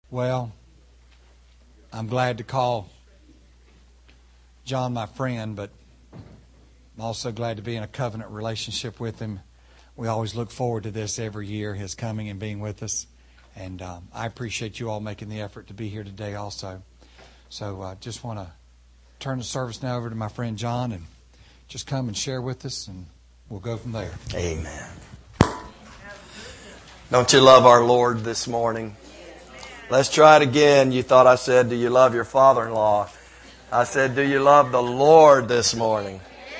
Well, I'm glad to call John my friend, but I'm also glad to be in a covenant relationship with him. We always look forward to this every year, his coming and being with us. And I appreciate you all making the effort to be here today also. So I just want to turn the service now over to my friend John and just come and share with us, and we'll go from there. Amen. Don't you love our Lord this morning? Let's try it again. You thought I said, do you love your father-in-law? I said, do you love the Lord this morning?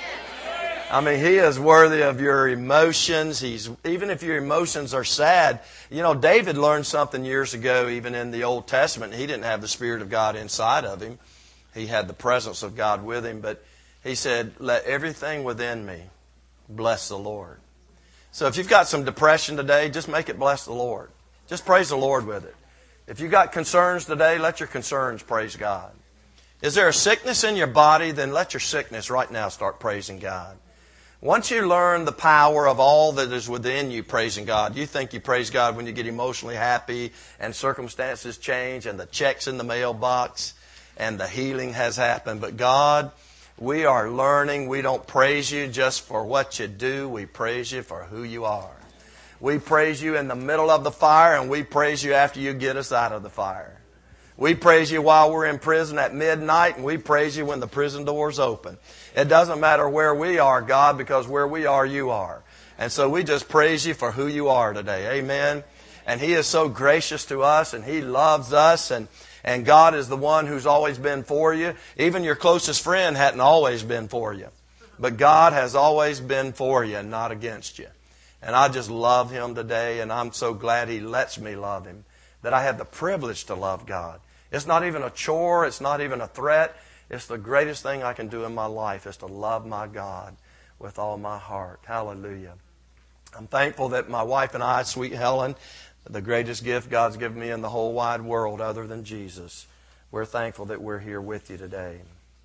I mean, He is worthy of your emotions. Even if your emotions are sad. You know, David learned something years ago, even in the Old Testament. He didn't have the Spirit of God inside of him. He had the presence of God with him. But he said, let everything within me bless the Lord. So if you've got some depression today, just make it bless the Lord. Just praise the Lord with it. If you've got concerns today, let your concerns praise God. Is there a sickness in your body? Then let your sickness right now start praising God. Once you learn the power of all that is within you praising God, you think you praise God when you get emotionally happy and circumstances change and the check's in the mailbox and the healing has happened. But God, we are learning we don't praise you just for what you do. We praise you for who you are. We praise you in the middle of the fire, and we praise you after you get us out of the fire. We praise you while we're in prison at midnight, and we praise you when the prison doors open. It doesn't matter where we are, God, because where we are, you are. And so we just praise you for who you are today. Amen. And He is so gracious to us, and He loves us, and God is the one who's always been for you. Even your closest friend hadn't always been for you. But God has always been for you and not against you. And I just love Him today, and I'm so glad He lets me love Him, that I have the privilege to love God. It's not even a chore. It's not even a threat. It's the greatest thing I can do in my life is to love my God with all my heart. Hallelujah. I'm thankful that my wife and I, sweet Helen, the greatest gift God's given me in the whole wide world other than Jesus, we're thankful that we're here with you today.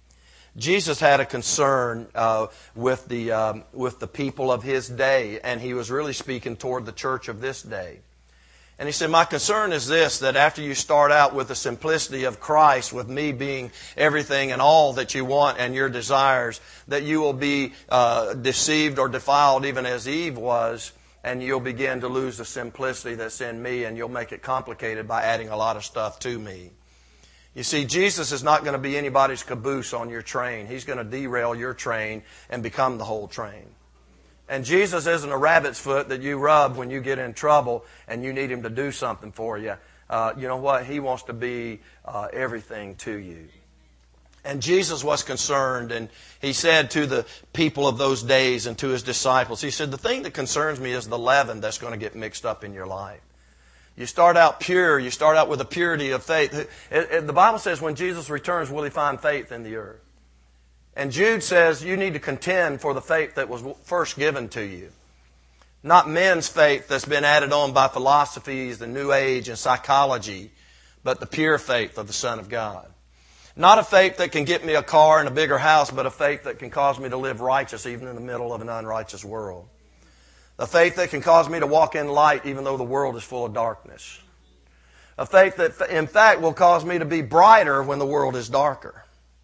Jesus had a concern with the people of His day, and He was really speaking toward the church of this day. And He said, my concern is this, that after you start out with the simplicity of Christ, with me being everything and all that you want and your desires, that you will be deceived or defiled even as Eve was, and you'll begin to lose the simplicity that's in me, and you'll make it complicated by adding a lot of stuff to me. You see, Jesus is not going to be anybody's caboose on your train. He's going to derail your train and become the whole train. And Jesus isn't a rabbit's foot that you rub when you get in trouble and you need Him to do something for you. You know what? He wants to be everything to you. And Jesus was concerned, and He said to the people of those days and to His disciples, He said, the thing that concerns me is the leaven that's going to get mixed up in your life. You start out pure. You start out with a purity of faith. The Bible says when Jesus returns, will He find faith in the earth? And Jude says you need to contend for the faith that was first given to you. Not men's faith that's been added on by philosophies, the New Age, and psychology, but the pure faith of the Son of God. Not a faith that can get me a car and a bigger house, but a faith that can cause me to live righteous even in the middle of an unrighteous world. A faith that can cause me to walk in light even though the world is full of darkness. A faith that, in fact, will cause me to be brighter when the world is darker.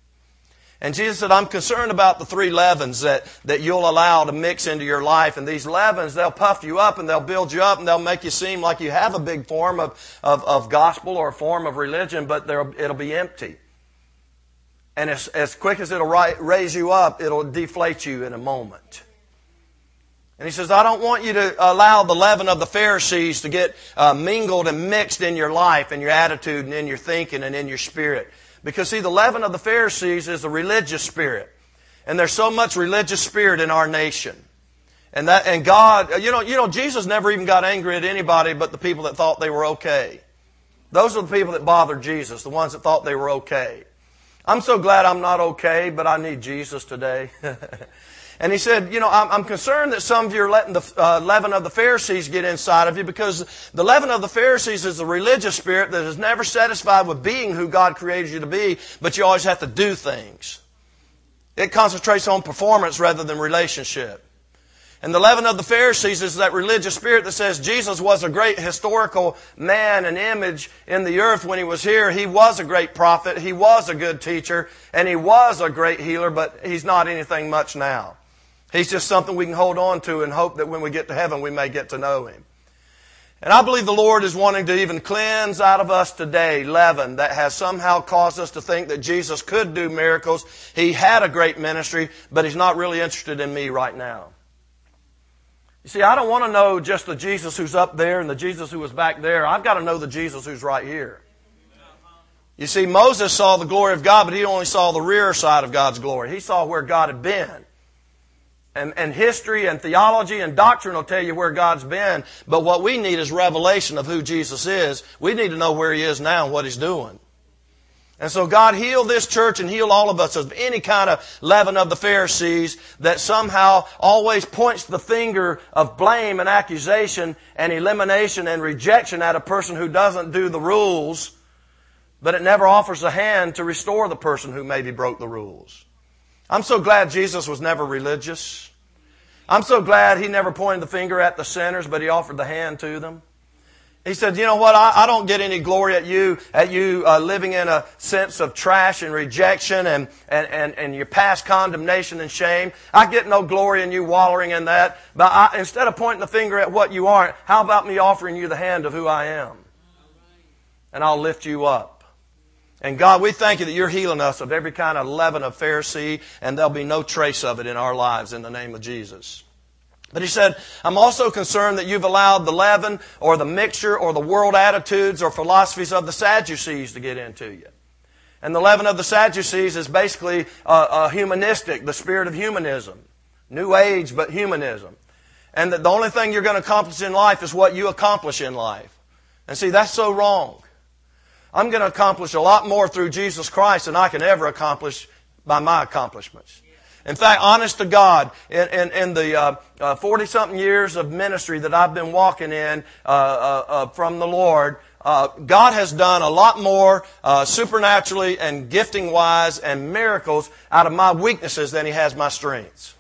And Jesus said, I'm concerned about the three leavens that you'll allow to mix into your life. And these leavens, they'll puff you up and they'll build you up and they'll make you seem like you have a big form of gospel or a form of religion, but it'll be empty. And as quick as it'll raise you up, it'll deflate you in a moment. And He says, I don't want you to allow the leaven of the Pharisees to get mingled and mixed in your life and your attitude and in your thinking and in your spirit. Because see, the leaven of the Pharisees is the religious spirit. And there's so much religious spirit in our nation. And God, you know, Jesus never even got angry at anybody but the people that thought they were okay. Those are the people that bothered Jesus, the ones that thought they were okay. I'm so glad I'm not okay, but I need Jesus today. And He said, you know, I'm concerned that some of you are letting the leaven of the Pharisees get inside of you, because the leaven of the Pharisees is the religious spirit that is never satisfied with being who God created you to be, but you always have to do things. It concentrates on performance rather than relationship. And the leaven of the Pharisees is that religious spirit that says Jesus was a great historical man, an image in the earth when He was here. He was a great prophet. He was a good teacher. And He was a great healer, but He's not anything much now. He's just something we can hold on to and hope that when we get to heaven we may get to know Him. And I believe the Lord is wanting to even cleanse out of us today leaven that has somehow caused us to think that Jesus could do miracles. He had a great ministry, but He's not really interested in me right now. You see, I don't want to know just the Jesus who's up there and the Jesus who was back there. I've got to know the Jesus who's right here. You see, Moses saw the glory of God, but he only saw the rear side of God's glory. He saw where God had been. And history and theology and doctrine will tell you where God's been. But what we need is revelation of who Jesus is. We need to know where He is now and what He's doing. And so God heal this church and heal all of us of any kind of leaven of the Pharisees that somehow always points the finger of blame and accusation and elimination and rejection at a person who doesn't do the rules, but it never offers a hand to restore the person who maybe broke the rules. I'm so glad Jesus was never religious. I'm so glad He never pointed the finger at the sinners, but He offered the hand to them. He said, you know what, I don't get any glory at you living in a sense of trash and rejection and your past condemnation and shame. I get no glory in you wallowing in that. But instead of pointing the finger at what you aren't, how about me offering you the hand of who I am? And I'll lift you up. And God, we thank You that You're healing us of every kind of leaven of Pharisee, and there'll be no trace of it in our lives in the name of Jesus. But He said, I'm also concerned that you've allowed the leaven or the mixture or the world attitudes or philosophies of the Sadducees to get into you. And the leaven of the Sadducees is basically humanistic, the spirit of humanism. New age, but humanism. And that the only thing you're going to accomplish in life is what you accomplish in life. And see, that's so wrong. I'm going to accomplish a lot more through Jesus Christ than I can ever accomplish by my accomplishments. In fact, honest to God, in the 40-something years of ministry that I've been walking in from the Lord, God has done a lot more supernaturally and gifting-wise and miracles out of my weaknesses than He has my strengths.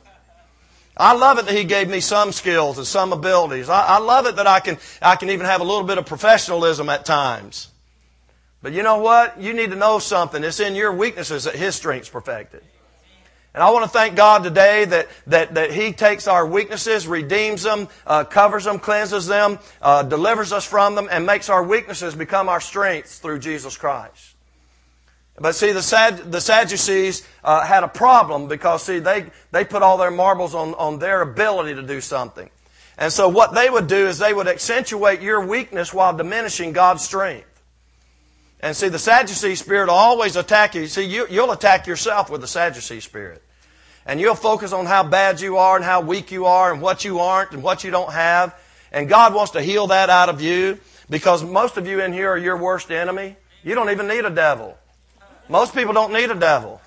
I love it that He gave me some skills and some abilities. I love it that I can even have a little bit of professionalism at times. But you know what? You need to know something. It's in your weaknesses that His strength's perfected. And I want to thank God today that He takes our weaknesses, redeems them, covers them, cleanses them, delivers us from them, and makes our weaknesses become our strengths through Jesus Christ. But see, the Sadducees had a problem because, see, they put all their marbles on their ability to do something. And so what they would do is they would accentuate your weakness while diminishing God's strength. And see, the Sadducee spirit will always attack you. See, you'll attack yourself with the Sadducee spirit. And you'll focus on how bad you are and how weak you are and what you aren't and what you don't have. And God wants to heal that out of you because most of you in here are your worst enemy. You don't even need a devil. Most people don't need a devil.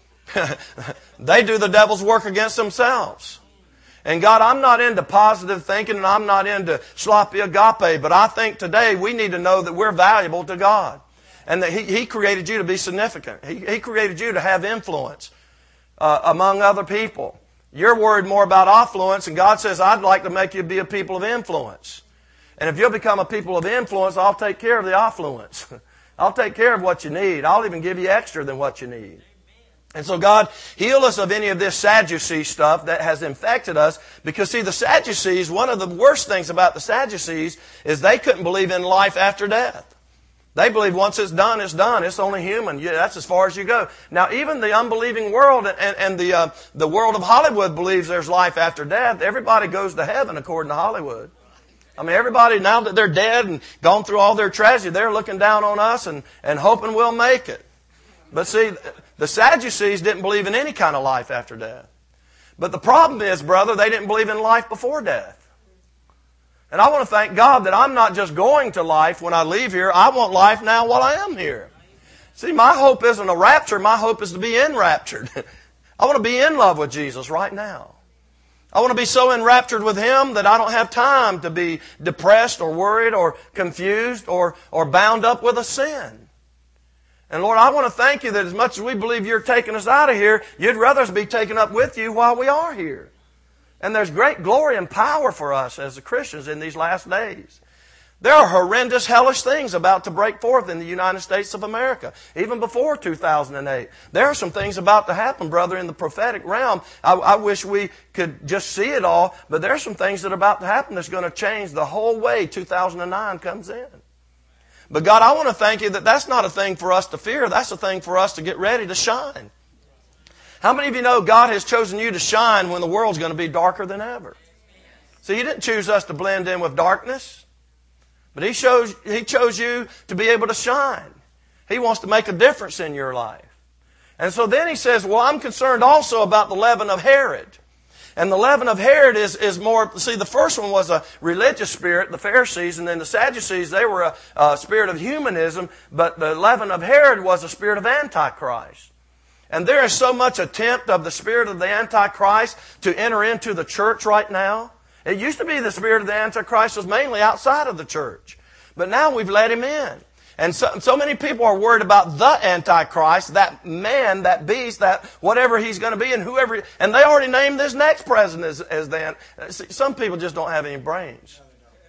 They do the devil's work against themselves. And God, I'm not into positive thinking and I'm not into sloppy agape, but I think today we need to know that we're valuable to God. And that He created you to be significant. He created you to have influence among other people. You're worried more about affluence, and God says, I'd like to make you be a people of influence. And if you'll become a people of influence, I'll take care of the affluence. I'll take care of what you need. I'll even give you extra than what you need. And so God, heal us of any of this Sadducee stuff that has infected us. Because see, the Sadducees, one of the worst things about the Sadducees is they couldn't believe in life after death. They believe once it's done, it's done. It's only human. Yeah, that's as far as you go. Now, even the unbelieving world and the world of Hollywood believes there's life after death. Everybody goes to heaven according to Hollywood. I mean, everybody, now that they're dead and gone through all their tragedy, they're looking down on us and hoping we'll make it. But see, the Sadducees didn't believe in any kind of life after death. But the problem is, brother, they didn't believe in life before death. And I want to thank God that I'm not just going to life when I leave here. I want life now while I am here. See, my hope isn't a rapture. My hope is to be enraptured. I want to be in love with Jesus right now. I want to be so enraptured with Him that I don't have time to be depressed or worried or confused or bound up with a sin. And Lord, I want to thank You that as much as we believe You're taking us out of here, You'd rather us be taken up with You while we are here. And there's great glory and power for us as Christians in these last days. There are horrendous, hellish things about to break forth in the United States of America, even before 2008. There are some things about to happen, brother, in the prophetic realm. I wish we could just see it all, but there are some things that are about to happen that's going to change the whole way 2009 comes in. But God, I want to thank you that that's not a thing for us to fear. That's a thing for us to get ready to shine. How many of you know God has chosen you to shine when the world's going to be darker than ever? See, He didn't choose us to blend in with darkness. But He chose you to be able to shine. He wants to make a difference in your life. And so then He says, well, I'm concerned also about the leaven of Herod. And the leaven of Herod is more, see, the first one was a religious spirit, the Pharisees, and then the Sadducees, they were a spirit of humanism, but the leaven of Herod was a spirit of Antichrist. And there is so much attempt of the spirit of the Antichrist to enter into the church right now. It used to be the spirit of the Antichrist was mainly outside of the church. But now we've let him in. And so many people are worried about the Antichrist, that man, that beast, that whatever he's going to be, and whoever. And they already named this next president as the. Some people just don't have any brains.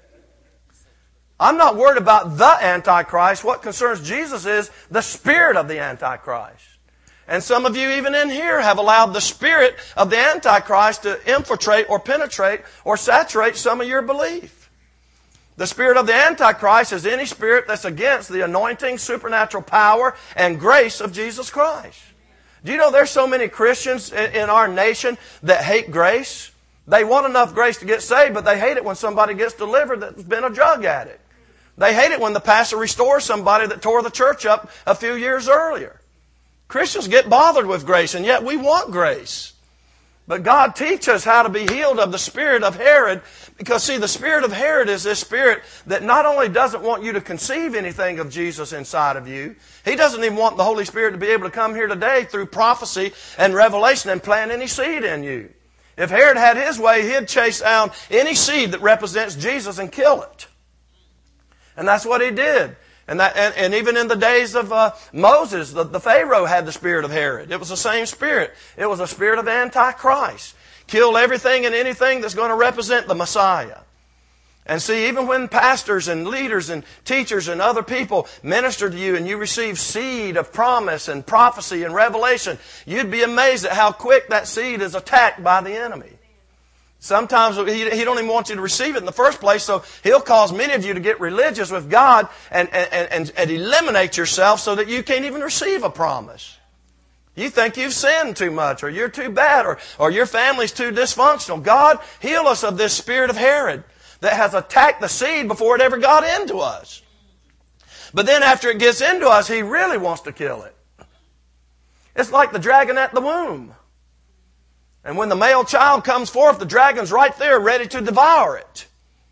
I'm not worried about the Antichrist. What concerns Jesus is the spirit of the Antichrist. And some of you, even in here, have allowed the spirit of the Antichrist to infiltrate or penetrate or saturate some of your belief. The spirit of the Antichrist is any spirit that's against the anointing, supernatural power, and grace of Jesus Christ. Do you know there's so many Christians in our nation that hate grace? They want enough grace to get saved, but they hate it when somebody gets delivered that's been a drug addict. They hate it when the pastor restores somebody that tore the church up a few years earlier. Christians get bothered with grace, and yet we want grace. But God teaches us how to be healed of the spirit of Herod, because see, the spirit of Herod is this spirit that not only doesn't want you to conceive anything of Jesus inside of you, he doesn't even want the Holy Spirit to be able to come here today through prophecy and revelation and plant any seed in you. If Herod had his way, he'd chase down any seed that represents Jesus and kill it. And that's what he did. And even in the days of Moses, the Pharaoh had the spirit of Herod. It was the same spirit. It was a spirit of Antichrist. Kill everything and anything that's going to represent the Messiah. And see, even when pastors and leaders and teachers and other people minister to you and you receive seed of promise and prophecy and revelation, you'd be amazed at how quick that seed is attacked by the enemy. Sometimes he don't even want you to receive it in the first place, so he'll cause many of you to get religious with God and eliminate yourself so that you can't even receive a promise. You think you've sinned too much, or you're too bad, or your family's too dysfunctional. God, heal us of this spirit of Herod that has attacked the seed before it ever got into us. But then after it gets into us, he really wants to kill it. It's like the dragon at the womb. And when the male child comes forth, the dragon's right there ready to devour it.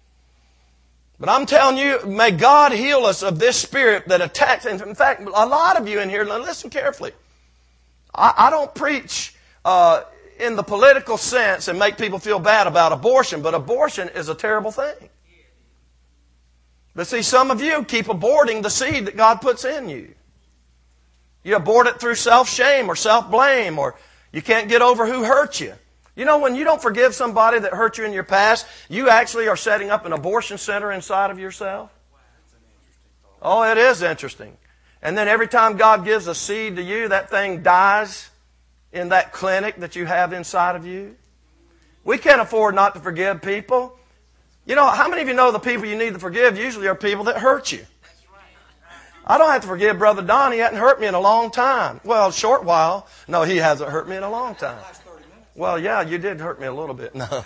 But I'm telling you, may God heal us of this spirit that attacks. In fact, a lot of you in here, listen carefully. I don't preach in the political sense and make people feel bad about abortion, but abortion is a terrible thing. But see, some of you keep aborting the seed that God puts in you. You abort it through self-shame or self-blame, or you can't get over who hurt you. You know, when you don't forgive somebody that hurt you in your past, you actually are setting up an abortion center inside of yourself. Oh, it is interesting. And then every time God gives a seed to you, that thing dies in that clinic that you have inside of you. We can't afford not to forgive people. You know, how many of you know the people you need to forgive usually are people that hurt you? I don't have to forgive Brother Don. He hasn't hurt me in a long time. Well, a short while. No, he hasn't hurt me in a long time. Well, yeah, you did hurt me a little bit. No.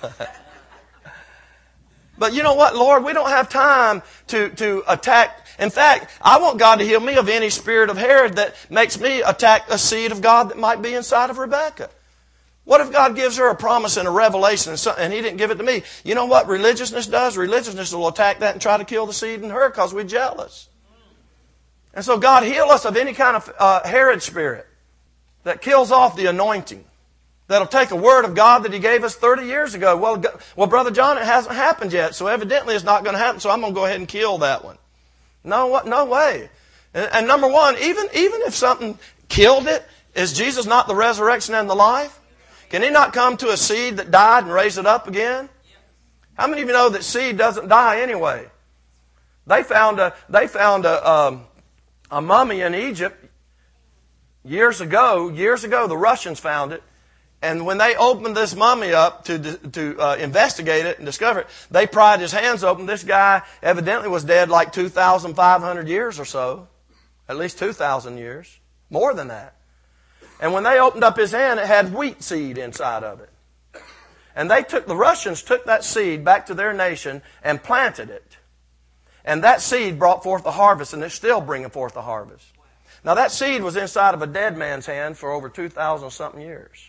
But you know what, Lord? We don't have time to attack. In fact, I want God to heal me of any spirit of Herod that makes me attack a seed of God that might be inside of Rebecca. What if God gives her a promise and a revelation and He didn't give it to me? You know what religiousness does? Religiousness will attack that and try to kill the seed in her because we're jealous. And so God, heal us of any kind of Herod spirit that kills off the anointing. That'll take a word of God that He gave us 30 years ago. Well, Brother John, it hasn't happened yet, so evidently it's not going to happen, so I'm going to go ahead and kill that one. No way. And number one, even if something killed it, is Jesus not the resurrection and the life? Can He not come to a seed that died and raise it up again? How many of you know that seed doesn't die anyway? They found a mummy in Egypt years ago. The Russians found it. And when they opened this mummy up to investigate it and discover it, they pried his hands open. This guy evidently was dead like 2,500 years or so. At least 2,000 years. More than that. And when they opened up his hand, it had wheat seed inside of it. And the Russians took that seed back to their nation and planted it. And that seed brought forth a harvest, and it's still bringing forth a harvest. Now that seed was inside of a dead man's hand for over 2,000 something years.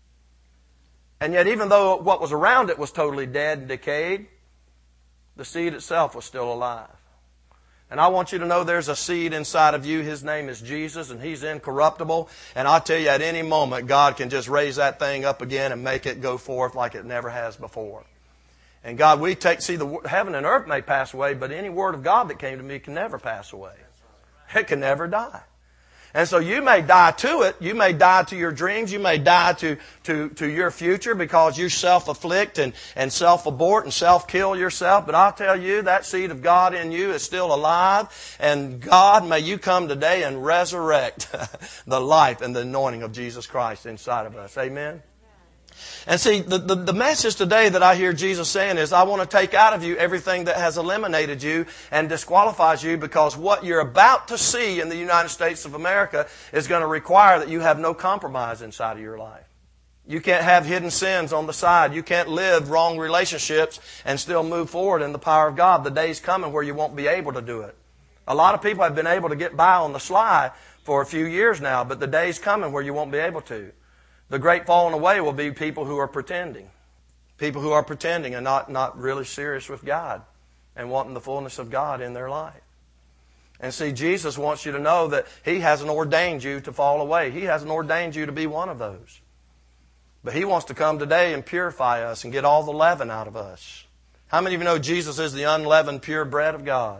And yet, even though what was around it was totally dead and decayed, the seed itself was still alive. And I want you to know there's a seed inside of you. His name is Jesus, and He's incorruptible. And I'll tell you, at any moment, God can just raise that thing up again and make it go forth like it never has before. And God, the heaven and earth may pass away, but any word of God that came to me can never pass away. It can never die. And so you may die to it. You may die to your dreams. You may die to your future because you self-afflict and self-abort and self-kill yourself. But I'll tell you, that seed of God in you is still alive. And God, may you come today and resurrect the life and the anointing of Jesus Christ inside of us. Amen? And see, the message today that I hear Jesus saying is, I want to take out of you everything that has eliminated you and disqualifies you, because what you're about to see in the United States of America is going to require that you have no compromise inside of your life. You can't have hidden sins on the side. You can't live wrong relationships and still move forward in the power of God. The day's coming where you won't be able to do it. A lot of people have been able to get by on the sly for a few years now, but the day's coming where you won't be able to. The great falling away will be people who are pretending. People who are pretending and not really serious with God and wanting the fullness of God in their life. And see, Jesus wants you to know that He hasn't ordained you to fall away. He hasn't ordained you to be one of those. But He wants to come today and purify us and get all the leaven out of us. How many of you know Jesus is the unleavened, pure bread of God?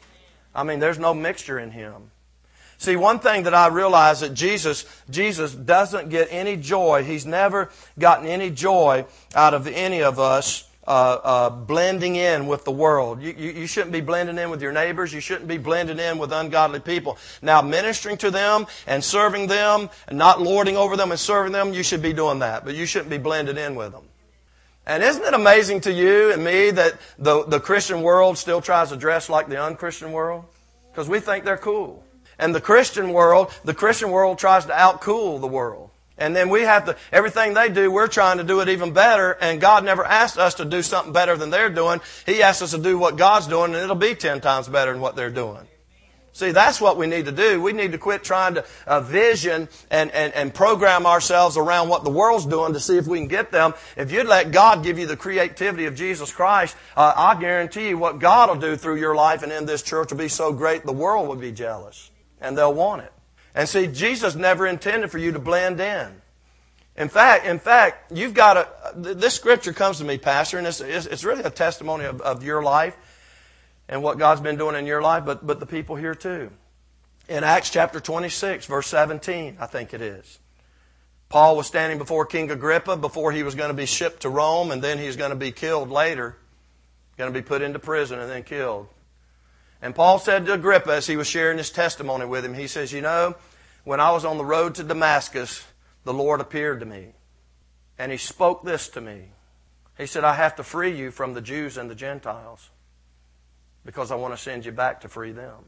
I mean, there's no mixture in Him. See, one thing that I realize that Jesus doesn't get any joy. He's never gotten any joy out of any of us blending in with the world. You shouldn't be blending in with your neighbors. You shouldn't be blending in with ungodly people. Now, ministering to them and serving them and not lording over them and serving them, you should be doing that. But you shouldn't be blended in with them. And isn't it amazing to you and me that the Christian world still tries to dress like the unchristian world? Because we think they're cool. And the Christian world tries to outcool the world. And then everything they do, we're trying to do it even better. And God never asked us to do something better than they're doing. He asked us to do what God's doing, and it'll be 10 times better than what they're doing. See, that's what we need to do. We need to quit trying to vision and program ourselves around what the world's doing to see if we can get them. If you'd let God give you the creativity of Jesus Christ, I guarantee you what God will do through your life and in this church will be so great the world will be jealous. And they'll want it. And see, Jesus never intended for you to blend in. In fact, you've got to, this scripture comes to me, Pastor, and it's really a testimony of your life and what God's been doing in your life, but the people here too. In Acts chapter 26, verse 17, I think it is. Paul was standing before King Agrippa before he was going to be shipped to Rome, and then he's going to be killed later. Going to be put into prison and then killed. And Paul said to Agrippa as he was sharing his testimony with him, he says, you know, when I was on the road to Damascus, the Lord appeared to me. And He spoke this to me. He said, I have to free you from the Jews and the Gentiles because I want to send you back to free them.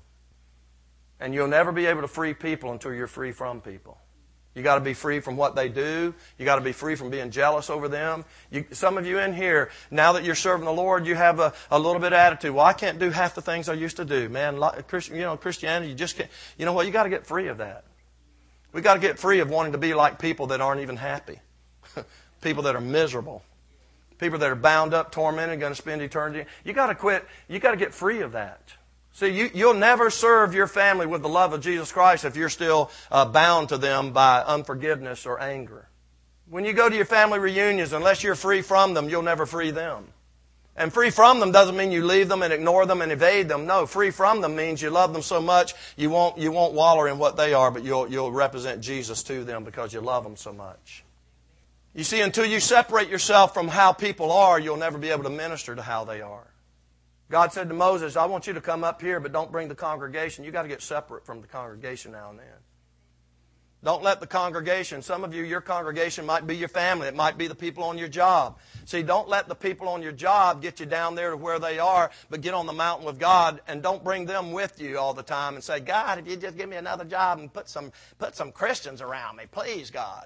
And you'll never be able to free people until you're free from people. You got to be free from what they do. You got to be free from being jealous over them. Some of you in here, now that you're serving the Lord, you have a little bit of attitude. Well, I can't do half the things I used to do. Man, Christianity, you just can't. You know what? You got to get free of that. We got to get free of wanting to be like people that aren't even happy. People that are miserable. People that are bound up, tormented, going to spend eternity. You got to quit. You got to get free of that. See, you'll never serve your family with the love of Jesus Christ if you're still bound to them by unforgiveness or anger. When you go to your family reunions, unless you're free from them, you'll never free them. And free from them doesn't mean you leave them and ignore them and evade them. No, free from them means you love them so much you won't wallow in what they are, but you'll represent Jesus to them because you love them so much. You see, until you separate yourself from how people are, you'll never be able to minister to how they are. God said to Moses, I want you to come up here, but don't bring the congregation. You've got to get separate from the congregation now and then. Don't let the congregation, some of you, your congregation might be your family. It might be the people on your job. See, don't let the people on your job get you down there to where they are, but get on the mountain with God, and don't bring them with you all the time and say, God, if you just give me another job and put some Christians around me, please, God.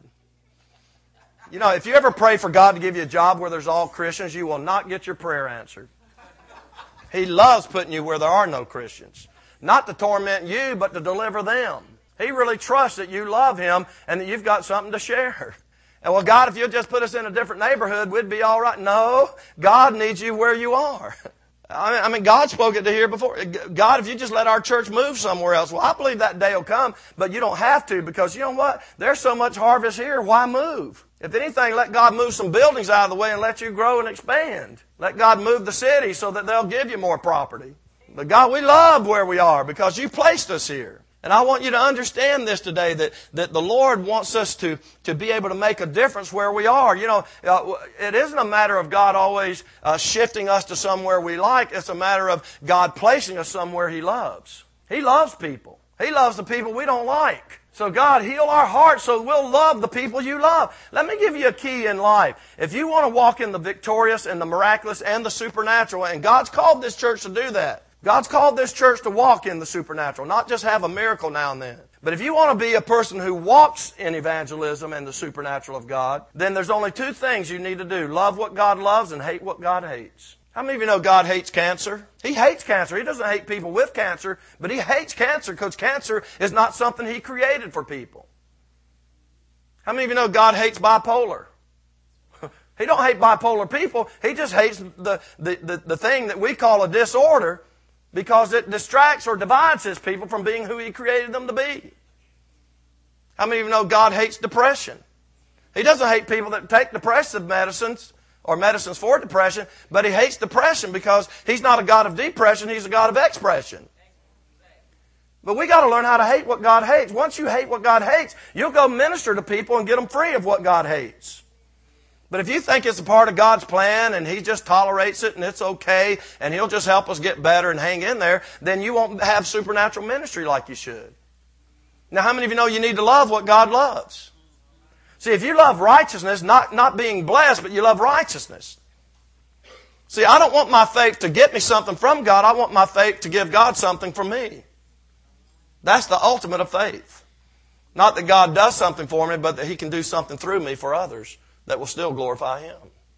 You know, if you ever pray for God to give you a job where there's all Christians, you will not get your prayer answered. He loves putting you where there are no Christians. Not to torment you, but to deliver them. He really trusts that you love Him and that you've got something to share. And well, God, if you'll just put us in a different neighborhood, we'd be all right. No, God needs you where you are. I mean, God spoke it to here before. God, if you just let our church move somewhere else. Well, I believe that day will come, but you don't have to, because you know what? There's so much harvest here. Why move? If anything, let God move some buildings out of the way and let you grow and expand. Let God move the city so that they'll give you more property. But God, we love where we are because you placed us here. And I want you to understand this today, that the Lord wants us to be able to make a difference where we are. You know, it isn't a matter of God always shifting us to somewhere we like. It's a matter of God placing us somewhere He loves. He loves people. He loves the people we don't like. So God, heal our hearts so we'll love the people you love. Let me give you a key in life. If you want to walk in the victorious and the miraculous and the supernatural, and God's called this church to do that. God's called this church to walk in the supernatural, not just have a miracle now and then. But if you want to be a person who walks in evangelism and the supernatural of God, then there's only two things you need to do. Love what God loves and hate what God hates. How many of you know God hates cancer? He hates cancer. He doesn't hate people with cancer, but He hates cancer because cancer is not something He created for people. How many of you know God hates bipolar? He don't hate bipolar people. He just hates the thing that we call a disorder, because it distracts or divides His people from being who He created them to be. How many of you know God hates depression? He doesn't hate people that take depressive medicines or medicines for depression, but He hates depression because He's not a God of depression, He's a God of expression. But we got to learn how to hate what God hates. Once you hate what God hates, you'll go minister to people and get them free of what God hates. But if you think it's a part of God's plan and He just tolerates it and it's okay and He'll just help us get better and hang in there, then you won't have supernatural ministry like you should. Now, how many of you know you need to love what God loves? See, if you love righteousness, not being blessed, but you love righteousness. See, I don't want my faith to get me something from God. I want my faith to give God something from me. That's the ultimate of faith. Not that God does something for me, but that He can do something through me for others that will still glorify Him.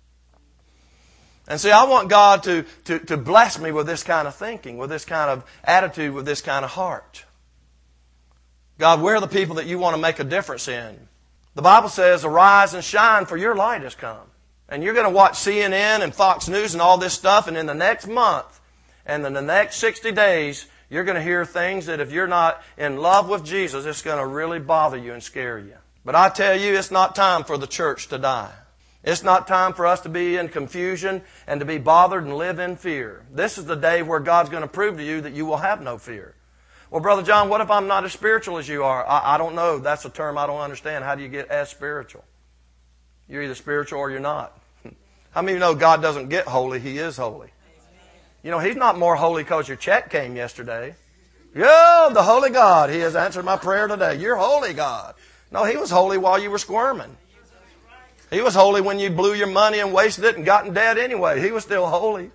And see, I want God to bless me with this kind of thinking, with this kind of attitude, with this kind of heart. God, where are the people that you want to make a difference in? The Bible says, arise and shine, for your light has come. And you're going to watch CNN and Fox News and all this stuff, and in the next month and in the next 60 days, you're going to hear things that if you're not in love with Jesus, it's going to really bother you and scare you. But I tell you, it's not time for the church to die. It's not time for us to be in confusion and to be bothered and live in fear. This is the day where God's going to prove to you that you will have no fear. Well, Brother John, what if I'm not as spiritual as you are? I don't know. That's a term I don't understand. How do you get as spiritual? You're either spiritual or you're not. How many of you know God doesn't get holy? He is holy. You know, He's not more holy because your check came yesterday. Yeah, the holy God. He has answered my prayer today. You're holy, God. No, He was holy while you were squirming. He was holy when you blew your money and wasted it and got in debt anyway. He was still holy.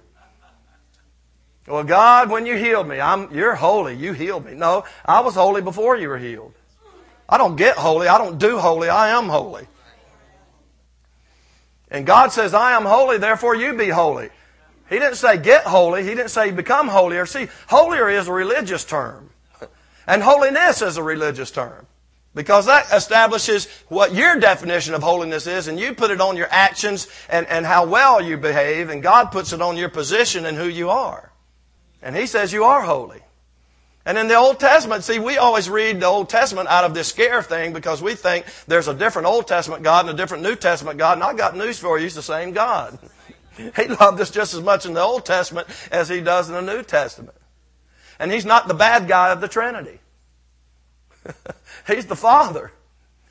Well, God, when you healed me, you're holy. You healed me. No, I was holy before you were healed. I don't get holy. I don't do holy. I am holy. And God says, I am holy, therefore you be holy. He didn't say get holy. He didn't say become holier. See, holier is a religious term. And holiness is a religious term. Because that establishes what your definition of holiness is, and you put it on your actions and how well you behave, and God puts it on your position and who you are. And He says you are holy. And in the Old Testament, see, we always read the Old Testament out of this scare thing because we think there's a different Old Testament God and a different New Testament God, and I got news for you, He's the same God. He loved us just as much in the Old Testament as He does in the New Testament. And He's not the bad guy of the Trinity. He's the Father.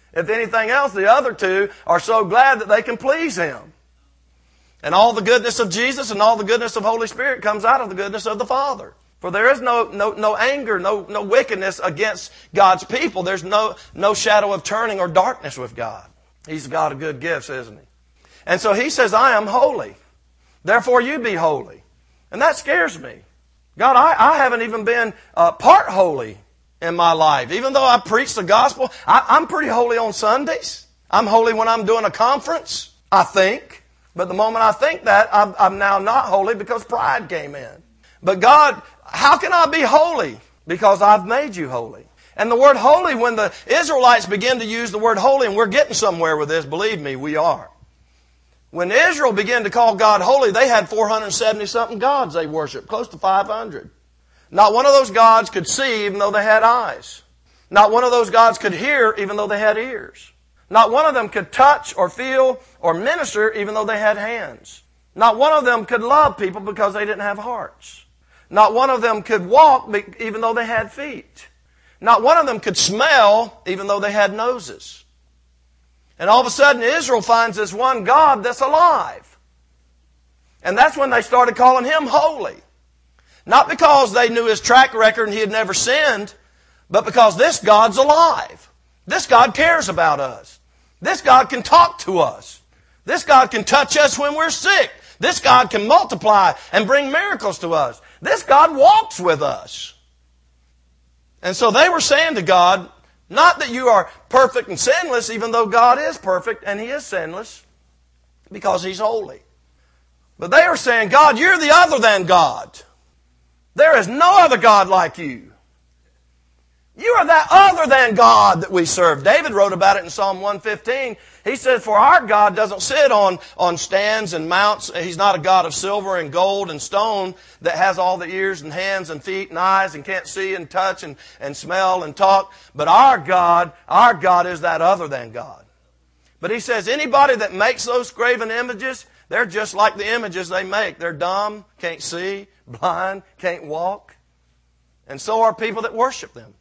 If anything else, the other two are so glad that they can please Him. And all the goodness of Jesus and all the goodness of Holy Spirit comes out of the goodness of the Father. For there is no anger, no wickedness against God's people. There's no shadow of turning or darkness with God. He's a God of good gifts, isn't He? And so He says, I am holy. Therefore you be holy. And that scares me. God, I haven't even been part holy in my life. Even though I preach the gospel, I'm pretty holy on Sundays. I'm holy when I'm doing a conference, I think. But the moment I think that, I'm now not holy because pride came in. But God, how can I be holy? Because I've made you holy. And the word holy, when the Israelites begin to use the word holy, and we're getting somewhere with this, believe me, we are. When Israel began to call God holy, they had 470-something gods they worshiped, close to 500. Not one of those gods could see even though they had eyes. Not one of those gods could hear even though they had ears. Not one of them could touch or feel or minister even though they had hands. Not one of them could love people because they didn't have hearts. Not one of them could walk even though they had feet. Not one of them could smell even though they had noses. And all of a sudden Israel finds this one God that's alive. And that's when they started calling Him holy. Not because they knew His track record and He had never sinned, but because this God's alive. This God cares about us. This God can talk to us. This God can touch us when we're sick. This God can multiply and bring miracles to us. This God walks with us. And so they were saying to God, not that you are perfect and sinless, even though God is perfect and He is sinless, because He's holy. But they were saying, God, you're the other than God. There is no other God like you. You are that other than God that we serve. David wrote about it in Psalm 115. He said, for our God doesn't sit on stands and mounts. He's not a God of silver and gold and stone that has all the ears and hands and feet and eyes and can't see and touch and smell and talk. But our God is that other than God. But He says anybody that makes those graven images, they're just like the images they make. They're dumb, can't see, blind, can't walk. And so are people that worship them.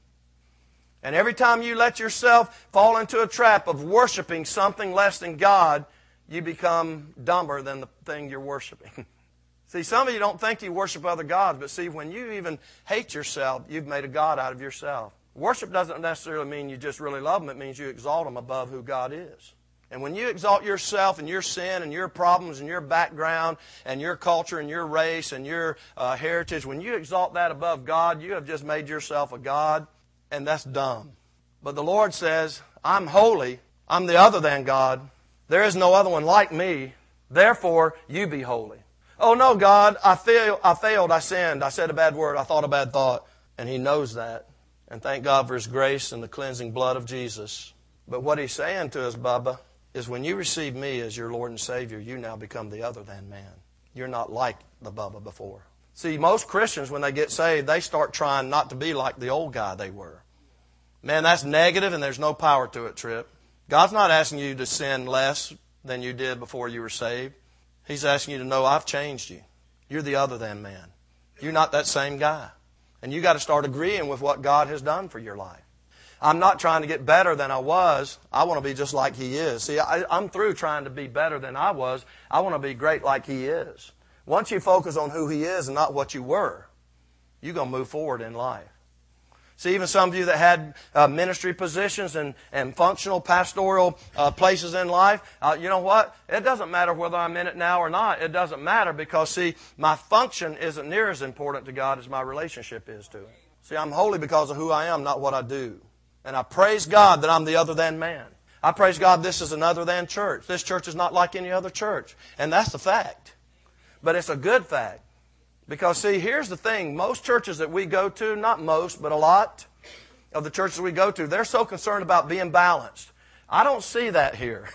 And every time you let yourself fall into a trap of worshiping something less than God, you become dumber than the thing you're worshiping. See, some of you don't think you worship other gods, but see, when you even hate yourself, you've made a god out of yourself. Worship doesn't necessarily mean you just really love Him. It means you exalt Him above who God is. And when you exalt yourself and your sin and your problems and your background and your culture and your race and your heritage, when you exalt that above God, you have just made yourself a god. And that's dumb. But the Lord says, I'm holy. I'm the other than God. There is no other one like me. Therefore, you be holy. Oh no, God, I failed, I sinned, I said a bad word, I thought a bad thought. And He knows that. And thank God for His grace and the cleansing blood of Jesus. But what He's saying to us, Bubba, is when you receive me as your Lord and Savior, you now become the other than man. You're not like the Bubba before. See, most Christians, when they get saved, they start trying not to be like the old guy they were. Man, that's negative and there's no power to it, Tripp. God's not asking you to sin less than you did before you were saved. He's asking you to know, I've changed you. You're the other than man. You're not that same guy. And you got to start agreeing with what God has done for your life. I'm not trying to get better than I was. I want to be just like He is. See, I'm through trying to be better than I was. I want to be great like He is. Once you focus on who He is and not what you were, you're going to move forward in life. See, even some of you that had ministry positions and functional pastoral places in life, you know what? It doesn't matter whether I'm in it now or not. It doesn't matter because, see, my function isn't near as important to God as my relationship is to Him. See, I'm holy because of who I am, not what I do. And I praise God that I'm the other than man. I praise God this is an other than church. This church is not like any other church. And that's the fact. But it's a good fact. Because, see, here's the thing. Most churches that we go to, not most, but a lot of the churches we go to, they're so concerned about being balanced. I don't see that here.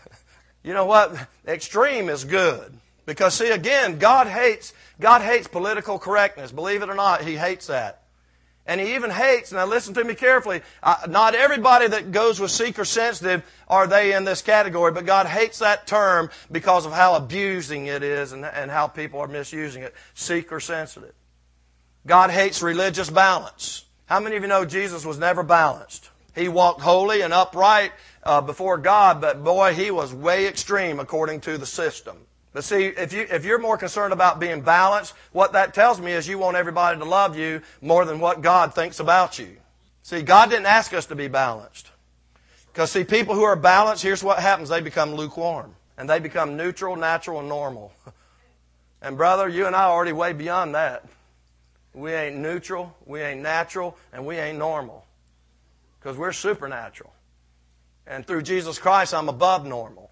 You know what? Extreme is good. Because, see, again, God hates political correctness. Believe it or not, He hates that. And He even hates, now listen to me carefully, not everybody that goes with seeker-sensitive are they in this category, but God hates that term because of how abusing it is and how people are misusing it. Seeker-sensitive. God hates religious balance. How many of you know Jesus was never balanced? He walked holy and upright before God, but boy, he was way extreme according to the system. But see, if you're more concerned about being balanced, what that tells me is you want everybody to love you more than what God thinks about you. See, God didn't ask us to be balanced. Because see, people who are balanced, here's what happens. They become lukewarm. And they become neutral, natural, and normal. And brother, you and I are already way beyond that. We ain't neutral, we ain't natural, and we ain't normal. Because we're supernatural. And through Jesus Christ, I'm above normal.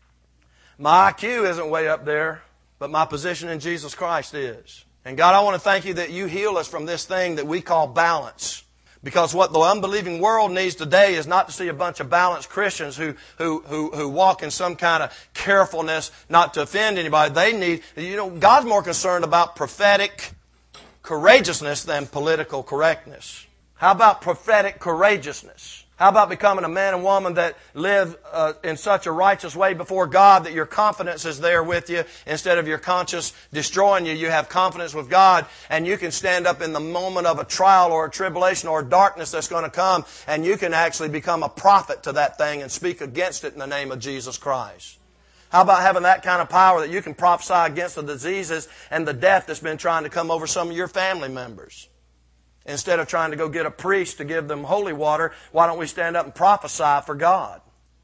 My IQ isn't way up there, but my position in Jesus Christ is. And God, I want to thank you that you heal us from this thing that we call balance. Because what the unbelieving world needs today is not to see a bunch of balanced Christians who walk in some kind of carefulness not to offend anybody. They need, God's more concerned about prophetic courageousness than political correctness. How about prophetic courageousness? How about becoming a man and woman that live in such a righteous way before God that your confidence is there with you instead of your conscience destroying you? You have confidence with God, and you can stand up in the moment of a trial or a tribulation or a darkness that's going to come, and you can actually become a prophet to that thing and speak against it in the name of Jesus Christ. How about having that kind of power that you can prophesy against the diseases and the death that's been trying to come over some of your family members? Instead of trying to go get a priest to give them holy water, why don't we stand up and prophesy for God?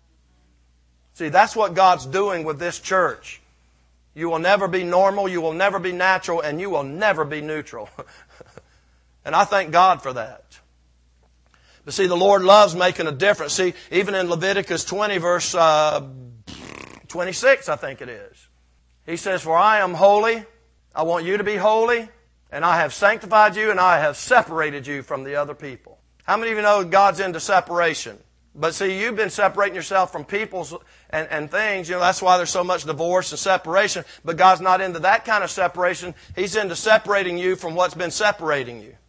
See, that's what God's doing with this church. You will never be normal, you will never be natural, and you will never be neutral. And I thank God for that. But see, the Lord loves making a difference. See, even in Leviticus 20, verse 26, I think it is. He says, "For I am holy, I want you to be holy, and I have sanctified you, and I have separated you from the other people." How many of you know God's into separation? But see, you've been separating yourself from peoples and things. That's why there's so much divorce and separation. But God's not into that kind of separation. He's into separating you from what's been separating you.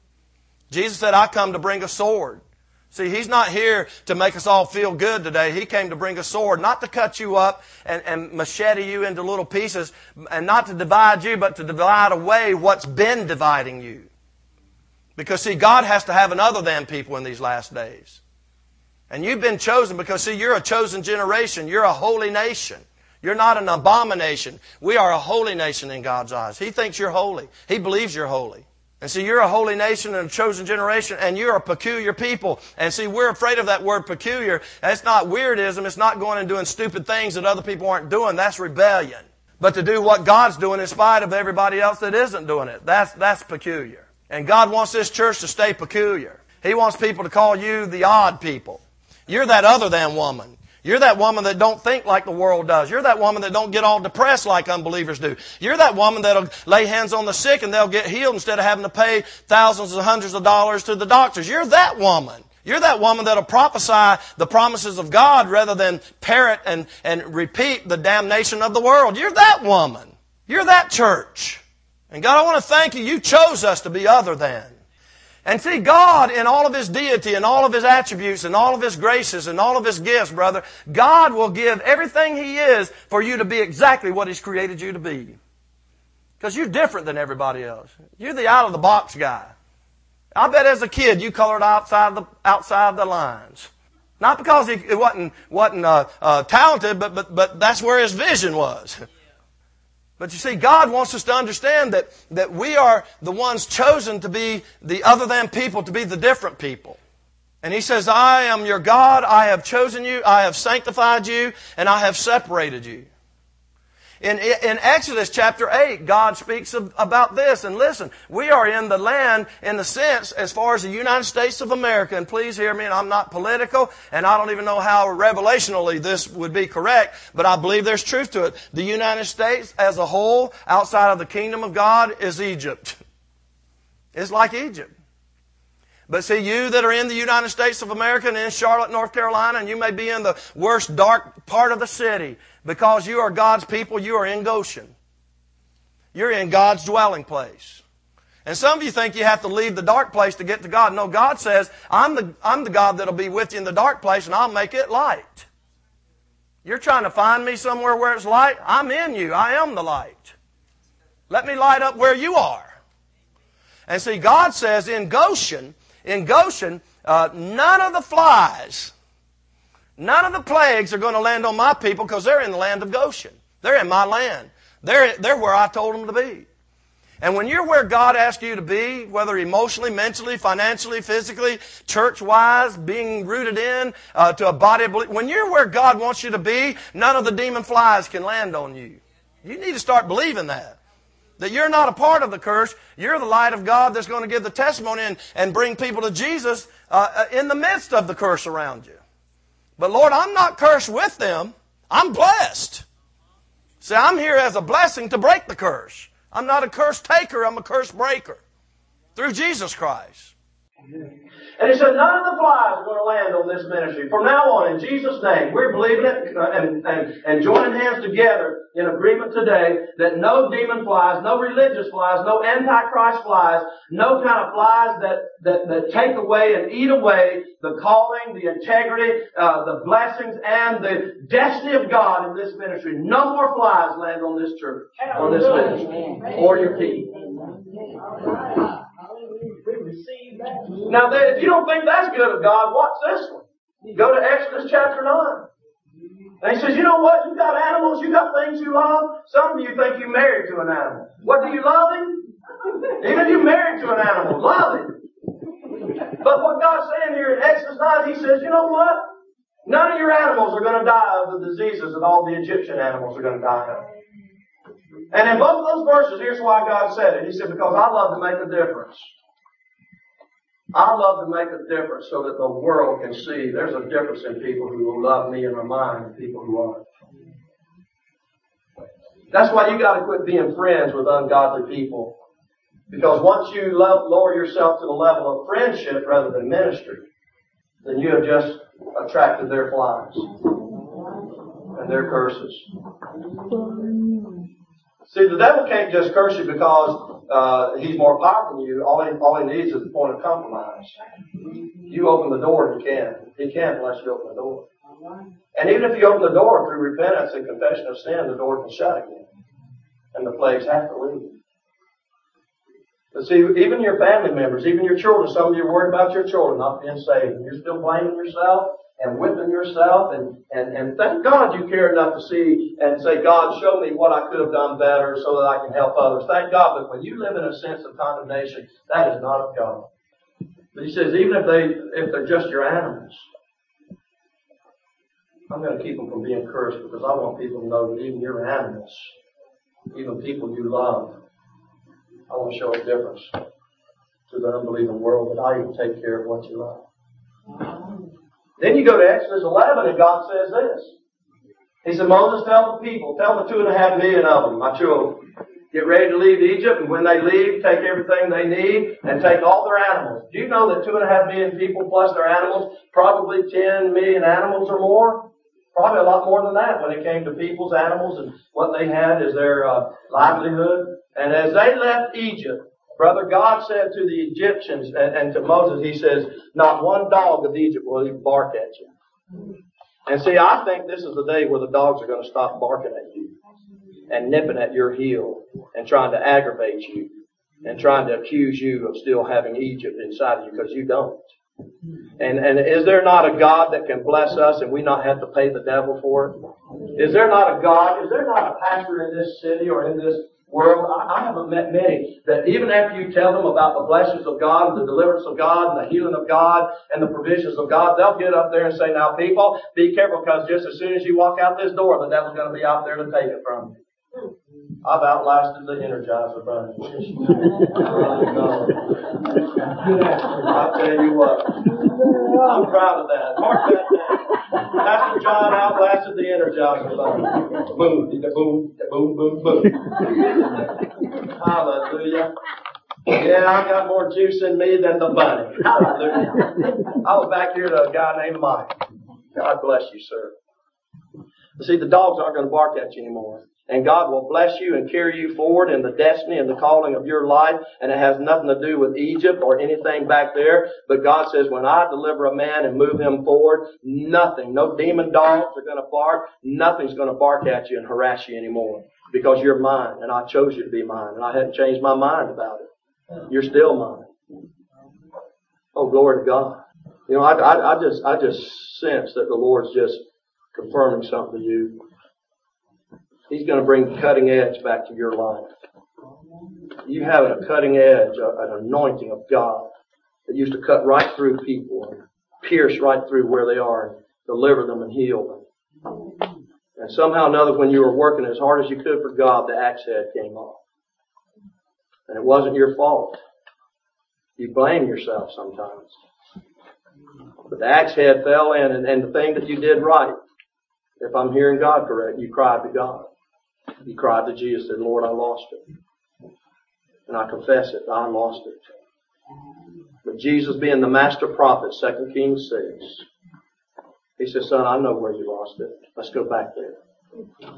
Jesus said, "I come to bring a sword." See, He's not here to make us all feel good today. He came to bring a sword, not to cut you up and machete you into little pieces, and not to divide you, but to divide away what's been dividing you. Because, see, God has to have an other than people in these last days. And you've been chosen because, see, you're a chosen generation. You're a holy nation. You're not an abomination. We are a holy nation in God's eyes. He thinks you're holy. He believes you're holy. And see, you're a holy nation and a chosen generation, and you're a peculiar people. And see, we're afraid of that word peculiar. That's not weirdism. It's not going and doing stupid things that other people aren't doing. That's rebellion. But to do what God's doing in spite of everybody else that isn't doing it, that's peculiar. And God wants this church to stay peculiar. He wants people to call you the odd people. You're that other than woman. You're that woman that don't think like the world does. You're that woman that don't get all depressed like unbelievers do. You're that woman that'll lay hands on the sick and they'll get healed instead of having to pay thousands and hundreds of dollars to the doctors. You're that woman. You're that woman that'll prophesy the promises of God rather than parrot and repeat the damnation of the world. You're that woman. You're that church. And God, I want to thank you. You chose us to be other than. And see, God, in all of His deity and all of His attributes and all of His graces and all of His gifts, brother, God will give everything He is for you to be exactly what He's created you to be. Because you're different than everybody else. You're the out-of-the-box guy. I bet as a kid you colored outside the lines. Not because he wasn't talented, but that's where his vision was. But you see, God wants us to understand that we are the ones chosen to be the other than people, to be the different people. And He says, "I am your God, I have chosen you, I have sanctified you, and I have separated you." In Exodus chapter 8, God speaks about this. And listen, we are in the land, in the sense, as far as the United States of America. And please hear me, and I'm not political, and I don't even know how revelationally this would be correct, but I believe there's truth to it. The United States as a whole, outside of the kingdom of God, is Egypt. It's like Egypt. But see, you that are in the United States of America and in Charlotte, North Carolina, and you may be in the worst dark part of the city, because you are God's people, you are in Goshen. You're in God's dwelling place. And some of you think you have to leave the dark place to get to God. No, God says, I'm the God that'll be with you in the dark place, and I'll make it light. You're trying to find me somewhere where it's light? I'm in you. I am the light. Let me light up where you are. And see, God says in Goshen, none of the flies, None of the plagues are going to land on my people because they're in the land of Goshen. They're in my land. They're where I told them to be. And when you're where God asks you to be, whether emotionally, mentally, financially, physically, church-wise, being rooted in to a body of belief, when you're where God wants you to be, none of the demon flies can land on you. You need to start believing that. That you're not a part of the curse. You're the light of God that's going to give the testimony and bring people to Jesus in the midst of the curse around you. But Lord, I'm not cursed with them. I'm blessed. See, I'm here as a blessing to break the curse. I'm not a curse taker, I'm a curse breaker. Through Jesus Christ. And he said, none of the flies are going to land on this ministry. From now on, in Jesus' name, we're believing it and joining hands together in agreement today that no demon flies, no religious flies, no antichrist flies, no kind of flies that take away and eat away the calling, the integrity, the blessings, and the destiny of God in this ministry. No more flies land on this church, on this ministry, or your people. Now, if you don't think that's good of God, watch this one. Go to Exodus chapter 9. And he says, you know what? You got animals, you got things you love. Some of you think you're married to an animal. What, do you love him? Even if you're married to an animal, love him. But what God's saying here in Exodus 9, he says, you know what? None of your animals are going to die of the diseases that all the Egyptian animals are going to die of. And in both those verses, here's why God said it. He said, because I love to make a difference. I love to make a difference so that the world can see there's a difference in people who will love me and are mine and people who aren't. That's why you got to quit being friends with ungodly people. Because once you lower yourself to the level of friendship rather than ministry, then you have just attracted their flies and their curses. See, the devil can't just curse you because he's more powerful than you. All he needs is a point of compromise. You open the door, he can. He can't unless you open the door. And even if you open the door through repentance and confession of sin, the door can shut again. And the plagues have to leave. But see, even your family members, even your children, some of you are worried about your children not being saved. And you're still blaming yourself and whipping yourself, and thank God you care enough to see and say, God, show me what I could have done better so that I can help others. Thank God, but when you live in a sense of condemnation, that is not of God. But he says, even if they're just your animals, I'm going to keep them from being cursed because I want people to know that even your animals, even people you love, I want to show a difference to the unbelieving world that I even take care of what you love. Then you go to Exodus 11 and God says this. He said, Moses, tell the people, tell the 2.5 million of them, my children, get ready to leave Egypt, and when they leave, take everything they need and take all their animals. Do you know that 2.5 million people plus their animals, probably 10 million animals or more? Probably a lot more than that when it came to people's animals and what they had as their livelihood. And as they left Egypt, brother, God said to the Egyptians and to Moses, he says, not one dog of Egypt will even bark at you. And see, I think this is the day where the dogs are going to stop barking at you and nipping at your heel and trying to aggravate you and trying to accuse you of still having Egypt inside of you because you don't. And is there not a God that can bless us and we not have to pay the devil for it? Is there not a God? Is there not a pastor in this city or in this world? I haven't met many that even after you tell them about the blessings of God and the deliverance of God and the healing of God and the provisions of God, they'll get up there and say, now people, be careful because just as soon as you walk out this door, the devil's going to be out there to take it from you. I've outlasted the Energizer Bunny. I'll tell you what. I'm proud of that. Mark that down. Pastor John outlasted the Energizer Bunny. Boom, boom, boom, boom, boom. Hallelujah. Yeah, I got more juice in me than the bunny. Hallelujah. I was back here to a guy named Mike. God bless you, sir. But see, the dogs aren't going to bark at you anymore. And God will bless you and carry you forward in the destiny and the calling of your life. And it has nothing to do with Egypt or anything back there. But God says, when I deliver a man and move him forward, nothing, no demon dogs are going to bark. Nothing's going to bark at you and harass you anymore. Because you're mine and I chose you to be mine. And I hadn't changed my mind about it. You're still mine. Oh, glory to God. You know, I just sense that the Lord's just confirming something to you. He's going to bring cutting edge back to your life. You have a cutting edge, an anointing of God that used to cut right through people and pierce right through where they are and deliver them and heal them. And somehow or another, when you were working as hard as you could for God, the axe head came off. And it wasn't your fault. You blame yourself sometimes. But the axe head fell in, and the thing that you did right, if I'm hearing God correct, you cried to God. You cried to Jesus and said, Lord, I lost it. And I confess it, I lost it. But Jesus, being the master prophet, 2 Kings 6, he said, son, I know where you lost it. Let's go back there.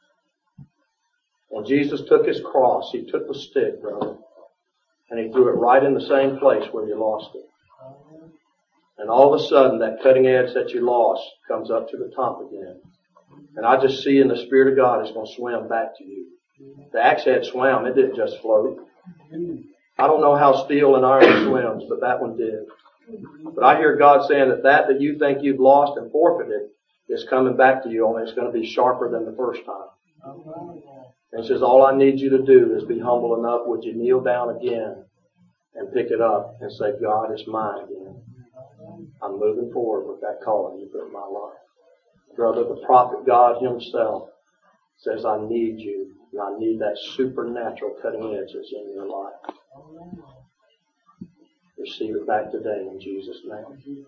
And Jesus took his cross. He took the stick, brother, and he threw it right in the same place where you lost it. And all of a sudden, that cutting edge that you lost comes up to the top again. And I just see in the Spirit of God it's going to swim back to you. The axe head swam. It didn't just float. I don't know how steel and iron swims, but that one did. But I hear God saying that you think you've lost and forfeited is coming back to you, only it's going to be sharper than the first time. And he says, all I need you to do is be humble enough. Would you kneel down again and pick it up and say, God, it's mine again. I'm moving forward with that calling you put in my life. Brother, the prophet God himself says, I need you. And I need that supernatural cutting edge that's in your life. Receive it back today in Jesus' name.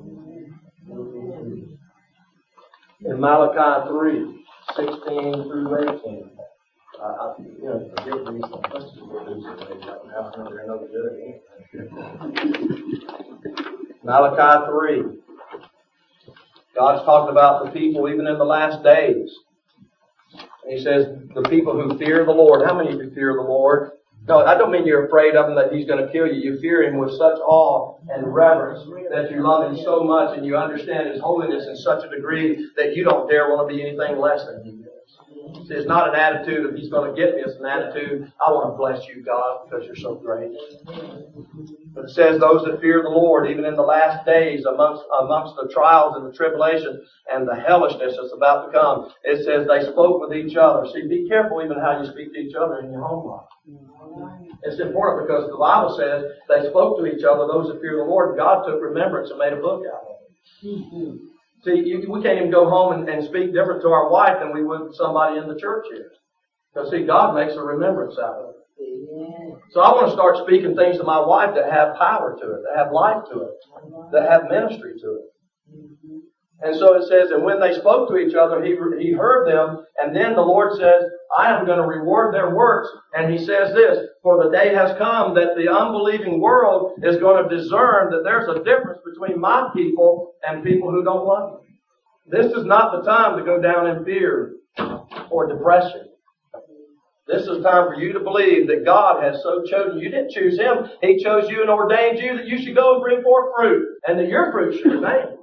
In Malachi 3, 16 through 18. Forgive me some questions we're losing right now. I know they're no good. Malachi 3. God's talking about the people even in the last days. And he says, the people who fear the Lord. How many of you fear the Lord? No, I don't mean you're afraid of Him that He's going to kill you. You fear Him with such awe and reverence that you love Him so much and you understand His holiness in such a degree that you don't dare want to be anything less than He is. See, it's not an attitude of He's going to get me. It's an attitude, I want to bless you, God, because you're so great. But it says those that fear the Lord, even in the last days, amongst the trials and the tribulation and the hellishness that's about to come, it says they spoke with each other. See, be careful even how you speak to each other in your home life. It's important because the Bible says they spoke to each other, those that fear the Lord, and God took remembrance and made a book out of it. See, we can't even go home and speak different to our wife than we would somebody in the church here. Because see, God makes a remembrance out of it. So I want to start speaking things to my wife that have power to it, that have life to it, that have ministry to it. And so it says, and when they spoke to each other, he heard them, and then the Lord says, I am going to reward their works. And He says this, for the day has come that the unbelieving world is going to discern that there's a difference between my people and people who don't love me. This is not the time to go down in fear or depression. This is time for you to believe that God has so chosen you. You didn't choose Him. He chose you and ordained you that you should go and bring forth fruit, and that your fruit should remain.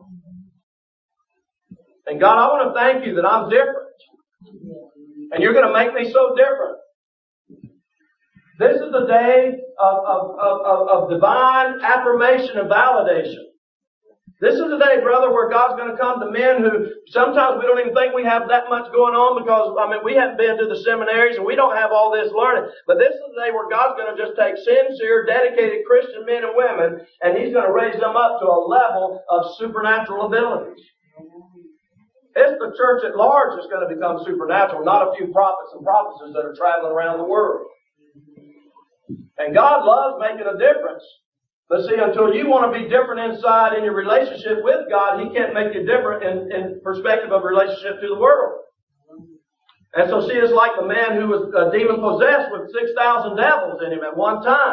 And God, I want to thank you that I'm different. And you're going to make me so different. This is the day of divine affirmation and validation. This is the day, brother, where God's going to come to men who sometimes we don't even think we have that much going on because, we haven't been to the seminaries and we don't have all this learning. But this is the day where God's going to just take sincere, dedicated Christian men and women and He's going to raise them up to a level of supernatural abilities. It's the church at large that's going to become supernatural, not a few prophets and prophetesses that are traveling around the world. And God loves making a difference. But see, until you want to be different inside in your relationship with God, He can't make you different in perspective of relationship to the world. And so see, it's like the man who was demon possessed with 6,000 devils in him at one time.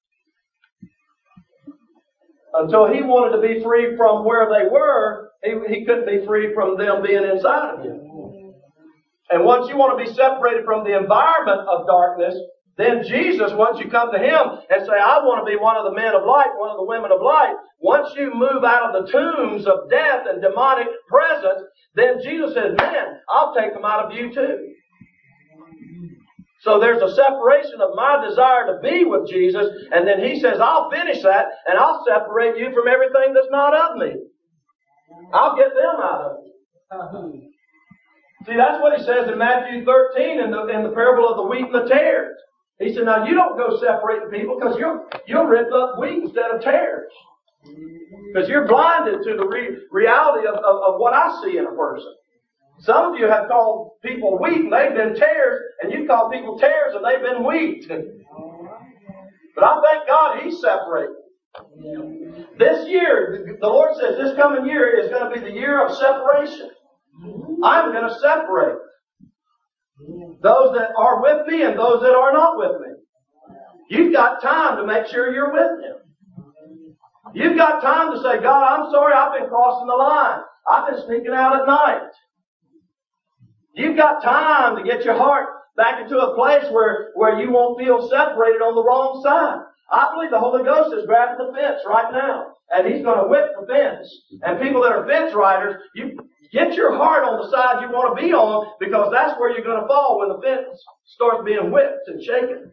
Until he wanted to be free from where they were, he couldn't be free from them being inside of him. And once you want to be separated from the environment of darkness, then Jesus, once you come to Him and say, I want to be one of the men of light, one of the women of light, once you move out of the tombs of death and demonic presence, then Jesus says, man, I'll take them out of you too. So there's a separation of my desire to be with Jesus, and then He says, I'll finish that, and I'll separate you from everything that's not of me. I'll get them out of it. See, that's what He says in Matthew 13 in the parable of the wheat and the tares. He said, now you don't go separating people because you'll rip up wheat instead of tares. Because you're blinded to the reality of what I see in a person. Some of you have called people wheat and they've been tares, and you call people tares and they've been wheat. But I thank God He's separating. This year, the Lord says this coming year is going to be the year of separation. I'm going to separate those that are with me and those that are not with me. You've got time to make sure you're with Him. You've got time to say, God, I'm sorry I've been crossing the line. I've been sneaking out at night. You've got time to get your heart back into a place where you won't feel separated on the wrong side. I believe the Holy Ghost is grabbing the fence right now. And He's going to whip the fence. And people that are fence riders, you get your heart on the side you want to be on, because that's where you're going to fall when the fence starts being whipped and shaken.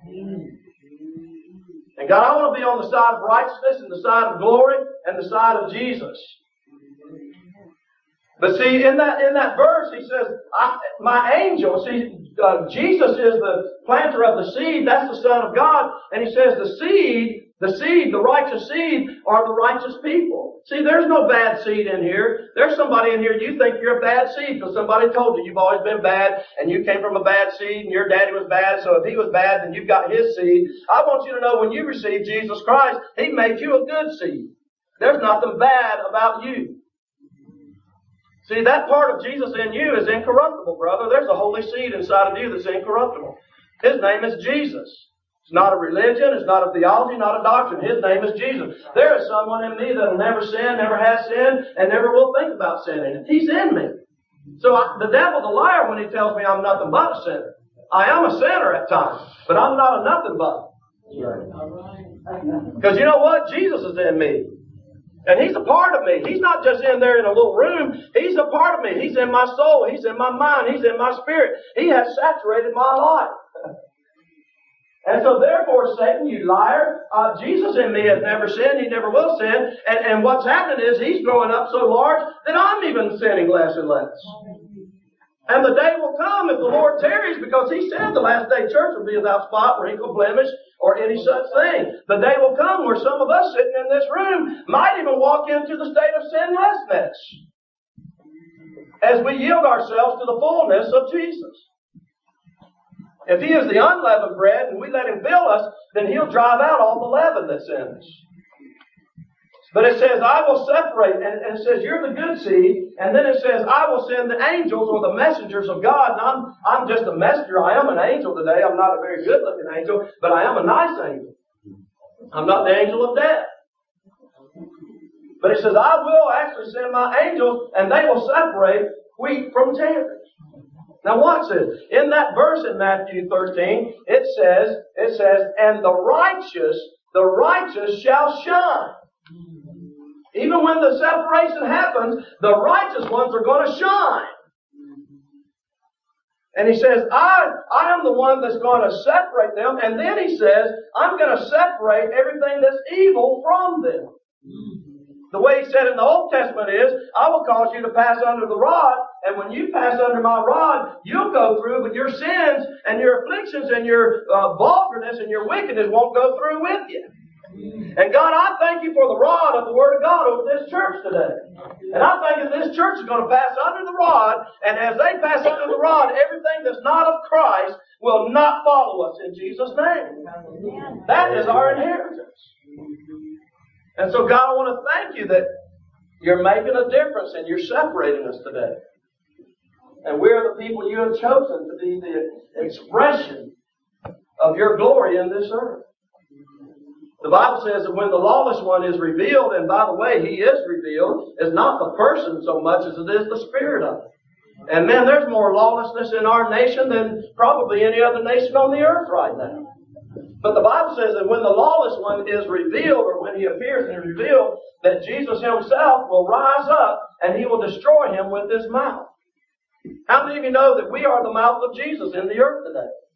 And God, I want to be on the side of righteousness and the side of glory and the side of Jesus. But see, in that verse, He says, my angel, Jesus is the planter of the seed. That's the Son of God. And He says the seed, the righteous seed, are the righteous people. See, there's no bad seed in here. There's somebody in here, you think you're a bad seed because somebody told you you've always been bad and you came from a bad seed and your daddy was bad, so if he was bad, then you've got his seed. I want you to know when you receive Jesus Christ, He made you a good seed. There's nothing bad about you. See, that part of Jesus in you is incorruptible, brother. There's a holy seed inside of you that's incorruptible. His name is Jesus. It's not a religion. It's not a theology, not a doctrine. His name is Jesus. There is someone in me that will never sin, never has sinned, and never will think about sinning. He's in me. So the devil's a liar when he tells me I'm nothing but a sinner. I am a sinner at times, but I'm not a nothing but. Because you know what? Jesus is in me. And He's a part of me. He's not just in there in a little room. He's a part of me. He's in my soul. He's in my mind. He's in my spirit. He has saturated my life. And so therefore, Satan, you liar, Jesus in me has never sinned. He never will sin. And what's happening is He's growing up so large that I'm even sinning less and less. And the day will come if the Lord tarries, because He said the last day church will be without spot, wrinkle, blemish, or any such thing. The day will come where some of us sitting in this room might even walk into the state of sinlessness as we yield ourselves to the fullness of Jesus. If He is the unleavened bread and we let Him fill us, then He'll drive out all the leaven that's in us. But it says, I will separate, and it says, you're the good seed, and then it says, I will send the angels or the messengers of God. And I'm just a messenger. I am an angel today. I'm not a very good-looking angel, but I am a nice angel. I'm not the angel of death. But it says, I will actually send my angels, and they will separate wheat from tares. Now watch this. In that verse in Matthew 13, it says, and the righteous shall shine. Even when the separation happens, the righteous ones are going to shine. And He says, I am the one that's going to separate them. And then He says, I'm going to separate everything that's evil from them. The way He said in the Old Testament is, I will cause you to pass under the rod. And when you pass under my rod, you'll go through, but your sins and your afflictions and your vulgarness and your wickedness won't go through with you. And God, I thank You for the rod of the Word of God over this church today. And I think that this church is going to pass under the rod, and as they pass under the rod, everything that's not of Christ will not follow us in Jesus' name. That is our inheritance. And so God, I want to thank You that You're making a difference and You're separating us today. And we're the people You have chosen to be the expression of Your glory in this earth. The Bible says that when the lawless one is revealed, and by the way, he is revealed, is not the person so much as it is the spirit of it. And man, there's more lawlessness in our nation than probably any other nation on the earth right now. But the Bible says that when the lawless one is revealed, or when he appears and is revealed, that Jesus Himself will rise up and He will destroy him with His mouth. How many of you know that we are the mouth of Jesus in the earth today?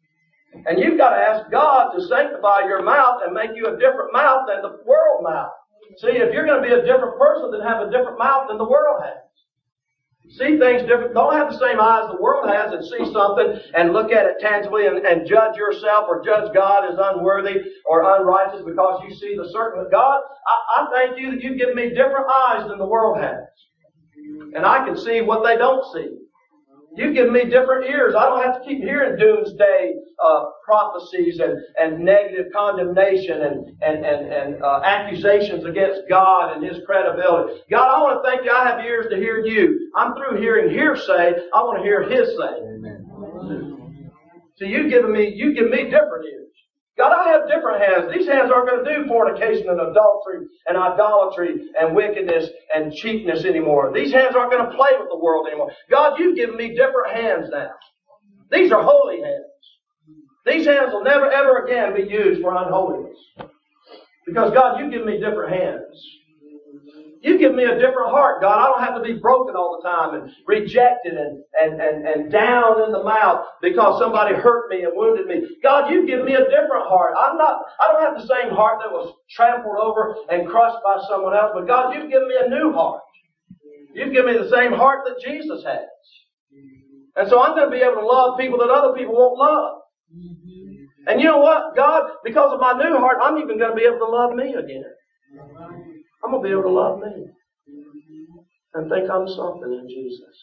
And you've got to ask God to sanctify your mouth and make you a different mouth than the world mouth. See, if you're going to be a different person, then have a different mouth than the world has. See things different. Don't have the same eyes the world has and see something and look at it tangibly and judge yourself or judge God as unworthy or unrighteous because you see the certain God. I thank you that you've given me different eyes than the world has. And I can see what they don't see. You've given me different ears. I don't have to keep hearing doomsday prophecies and negative condemnation and accusations against God and His credibility. God, I want to thank you. I have ears to hear you. I'm through hearing hearsay. I want to hear His say. Amen. So you've given me different ears. God, I have different hands. These hands aren't going to do fornication and adultery and idolatry and wickedness and cheapness anymore. These hands aren't going to play with the world anymore. God, you've given me different hands now. These are holy hands. These hands will never ever again be used for unholiness. Because God, you've given me different hands. You give me a different heart, God. I don't have to be broken all the time and rejected and down in the mouth because somebody hurt me and wounded me. God, you've given me a different heart. I don't have the same heart that was trampled over and crushed by someone else, but God, you've given me a new heart. You've given me the same heart that Jesus has. And so I'm going to be able to love people that other people won't love. And you know what, God, because of my new heart, I'm even going to be able to love me again. I'm going to be able to love me and think I'm something in Jesus.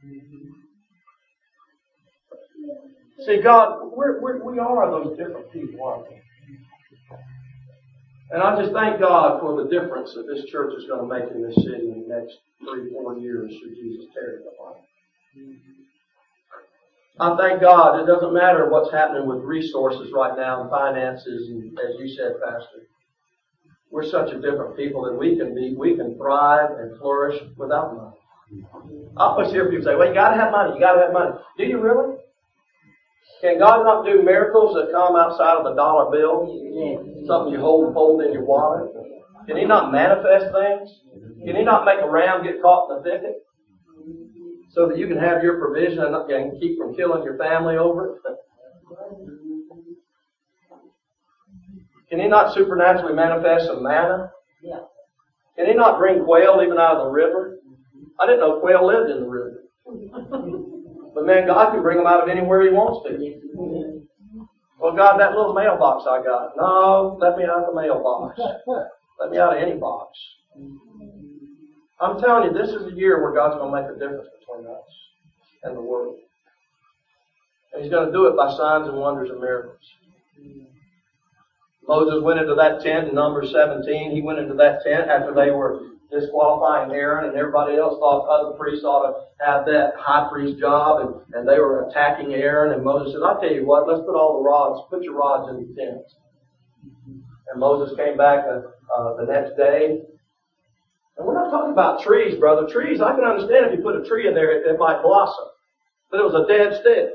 See, God, we are those different people, aren't we? And I just thank God for the difference that this church is going to make in this city in the next 3-4 years should Jesus tarry upon it. I thank God it doesn't matter what's happening with resources right now and finances, and as you said, Pastor. We're such a different people that we can thrive and flourish without money. I always hear people say, well, you gotta have money, you gotta have money. Do you really? Can God not do miracles that come outside of a dollar bill? Something you hold in your wallet? Can He not manifest things? Can He not make a ram get caught in the thicket? So that you can have your provision and keep from killing your family over it? Can He not supernaturally manifest some manna? Yeah. Can He not bring quail even out of the river? I didn't know quail lived in the river. But man, God can bring them out of anywhere He wants to. Well, God, that little mailbox I got. No, let me out of the mailbox. Let me out of any box. I'm telling you, this is the year where God's going to make a difference between us and the world. And He's going to do it by signs and wonders and miracles. Moses went into that tent in Numbers 17. He went into that tent after they were disqualifying Aaron, and everybody else thought other priests ought to have that high priest job, and they were attacking Aaron. And Moses said, I'll tell you what, let's put all the rods, put your rods in the tent. And Moses came back the next day. And we're not talking about trees, brother. Trees, I can understand if you put a tree in there, it might blossom. But it was a dead stick.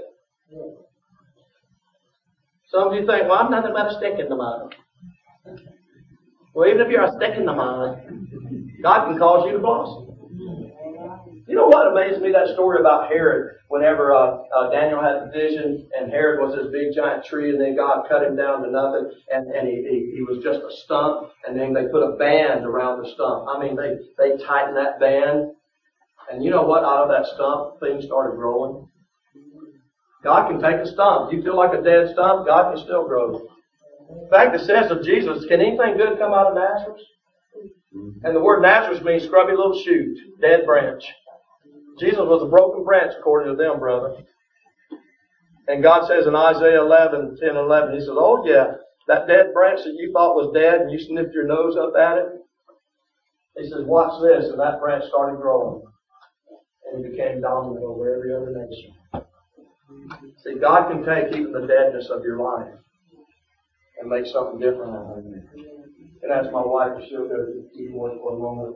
Some of you think, well, I'm nothing but a stick in the mud. Well, even if you're a stick in the mud, God can cause you to blossom. You know what amazed me? That story about Herod, whenever Daniel had the vision, and Herod was this big giant tree, and then God cut him down to nothing, and he was just a stump, and then they put a band around the stump. I mean, they tightened that band, and you know what? Out of that stump, things started growing. God can take a stump. You feel like a dead stump, God can still grow. In fact, it says of Jesus, can anything good come out of Nazareth? And the word Nazareth means scrubby little shoot, dead branch. Jesus was a broken branch according to them, brother. And God says in Isaiah 10:11, He says, oh yeah, that dead branch that you thought was dead and you sniffed your nose up at it. He says, watch this, and that branch started growing. And he became dominant over every other nation. See, God can take even the deadness of your life and make something different out of it. And ask my wife if she'll go to the keyboard for a moment.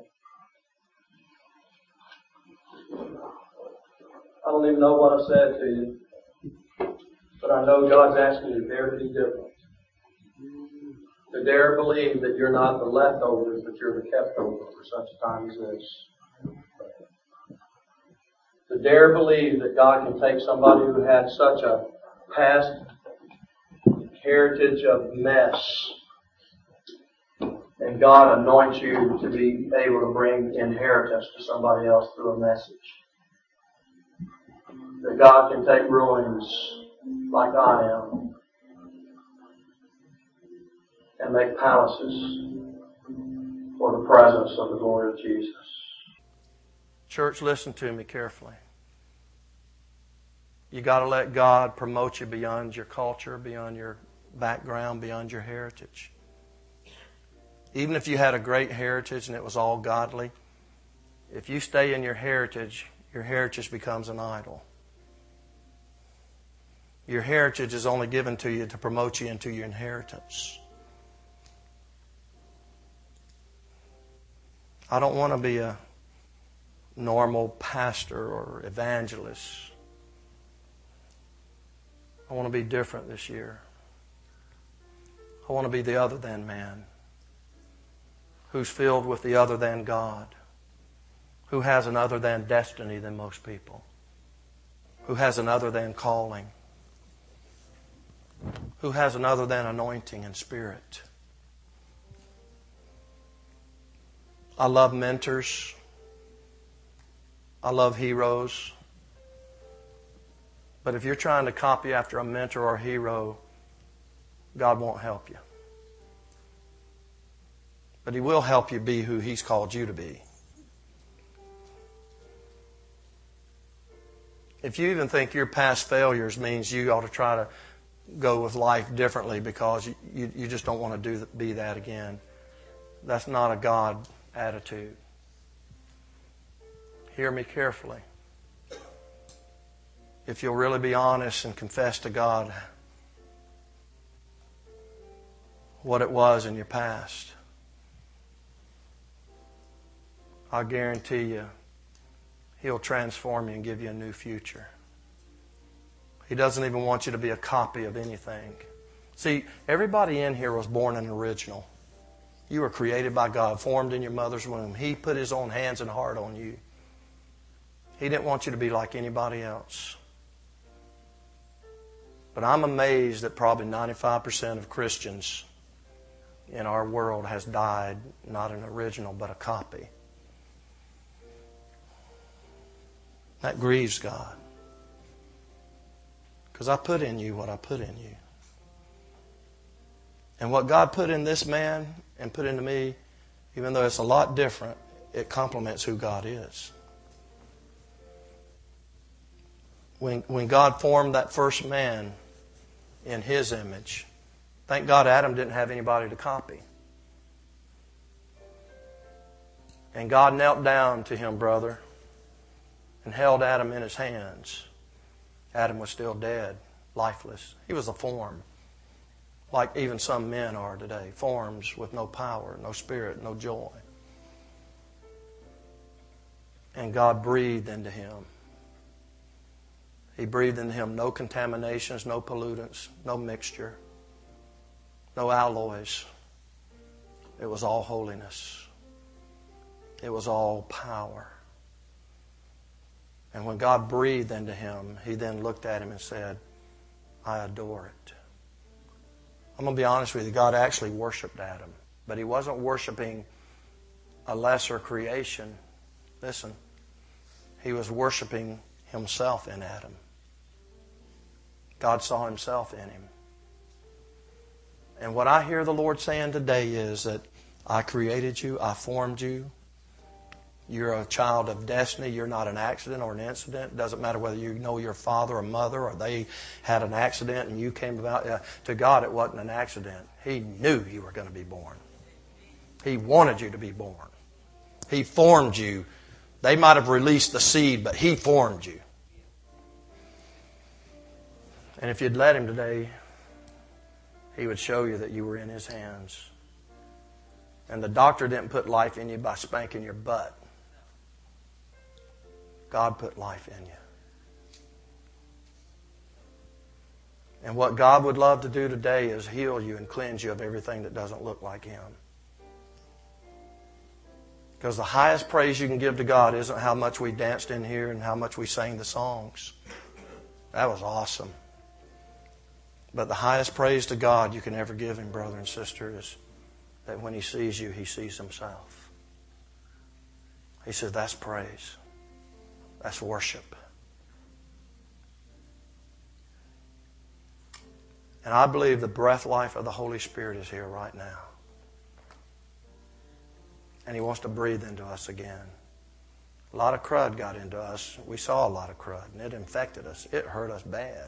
I don't even know what I said to you, but I know God's asking you to dare to be different. To dare believe that you're not the leftovers, but you're the kept over for such a time as this. To dare believe that God can take somebody who had such a past heritage of mess. And God anoints you to be able to bring inheritance to somebody else through a message. That God can take ruins like I am and make palaces for the presence of the glory of Jesus. Church, listen to me carefully. You got to let God promote you beyond your culture, beyond your background, beyond your heritage. Even if you had a great heritage and it was all godly, if you stay in your heritage becomes an idol. Your heritage is only given to you to promote you into your inheritance. I don't want to be a normal pastor or evangelist. I want to be different this year. I want to be the other than man, who's filled with the other than God, who has an other than destiny than most people, who has an other than calling, who has an other than anointing and spirit. I love mentors. I love heroes. But if you're trying to copy after a mentor or a hero, God won't help you. But He will help you be who He's called you to be. If you even think your past failures means you ought to try to go with life differently because you just don't want to be that again, that's not a God attitude. Hear me carefully. If you'll really be honest and confess to God what it was in your past, I guarantee you He'll transform you and give you a new future. He doesn't even want you to be a copy of anything. See, everybody in here was born an original. You were created by God, formed in your mother's womb. He put His own hands and heart on you. He didn't want you to be like anybody else. But I'm amazed that probably 95% of Christians in our world has died, not an original, but a copy. That grieves God. Because I put in you what I put in you. And what God put in this man and put into me, even though it's a lot different, it complements who God is. When God formed that first man in His image, thank God Adam didn't have anybody to copy. And God knelt down to him, brother, and held Adam in His hands. Adam was still dead, lifeless. He was a form, like even some men are today. Forms with no power, no spirit, no joy. And God breathed into him. He breathed into him no contaminations, no pollutants, no mixture, no alloys. It was all holiness. It was all power. And when God breathed into him, He then looked at him and said, I adore it. I'm going to be honest with you, God actually worshiped Adam. But He wasn't worshiping a lesser creation. Listen, He was worshiping Himself in Adam. God saw Himself in him. And what I hear the Lord saying today is that I created you, I formed you. You're a child of destiny. You're not an accident or an incident. It doesn't matter whether you know your father or mother or they had an accident and you came about. To God, it wasn't an accident. He knew you were going to be born. He wanted you to be born. He formed you. They might have released the seed, but He formed you. And if you'd let Him today, He would show you that you were in His hands. And the doctor didn't put life in you by spanking your butt. God put life in you. And what God would love to do today is heal you and cleanse you of everything that doesn't look like Him. Because the highest praise you can give to God isn't how much we danced in here and how much we sang the songs. That was awesome. But the highest praise to God you can ever give Him, brother and sister, is that when He sees you, He sees Himself. He says, that's praise. That's worship. And I believe the breath life of the Holy Spirit is here right now. And He wants to breathe into us again. A lot of crud got into us. We saw a lot of crud, and it infected us. It hurt us bad.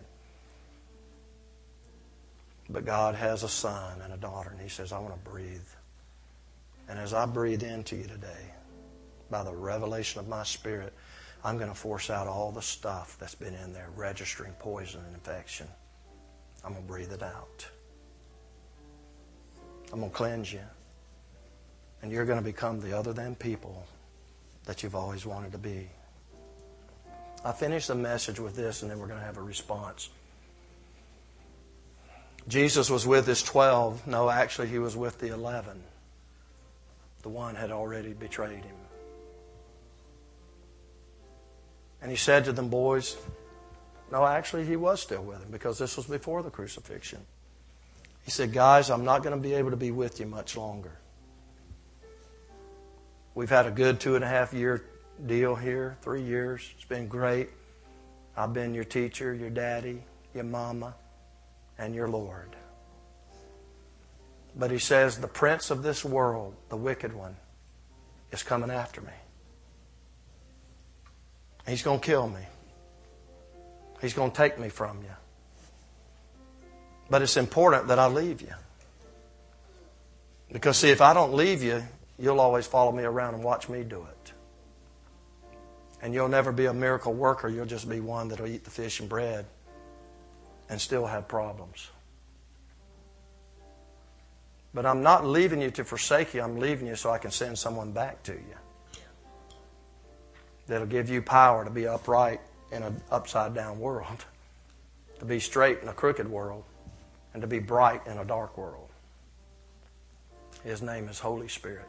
But God has a son and a daughter, and He says, I want to breathe. And as I breathe into you today, by the revelation of my Spirit, I'm going to force out all the stuff that's been in there, registering poison and infection. I'm going to breathe it out. I'm going to cleanse you. And you're going to become the other than people that you've always wanted to be. I finish the message with this, and then we're going to have a response. Jesus was with His 12. No, actually, He was with the 11. The one had already betrayed Him. And He said to them, boys, no, actually, He was still with them because this was before the crucifixion. He said, guys, I'm not going to be able to be with you much longer. We've had a good 2.5-year deal here, 3 years. It's been great. I've been your teacher, your daddy, your mama, and your Lord. But He says, the prince of this world, the wicked one, is coming after me. He's going to kill me. He's going to take me from you. But it's important that I leave you. Because, see, if I don't leave you, you'll always follow me around and watch me do it. And you'll never be a miracle worker. You'll just be one that'll eat the fish and bread and still have problems. But I'm not leaving you to forsake you. I'm leaving you so I can send someone back to you that'll give you power to be upright in an upside-down world, to be straight in a crooked world, and to be bright in a dark world. His name is Holy Spirit.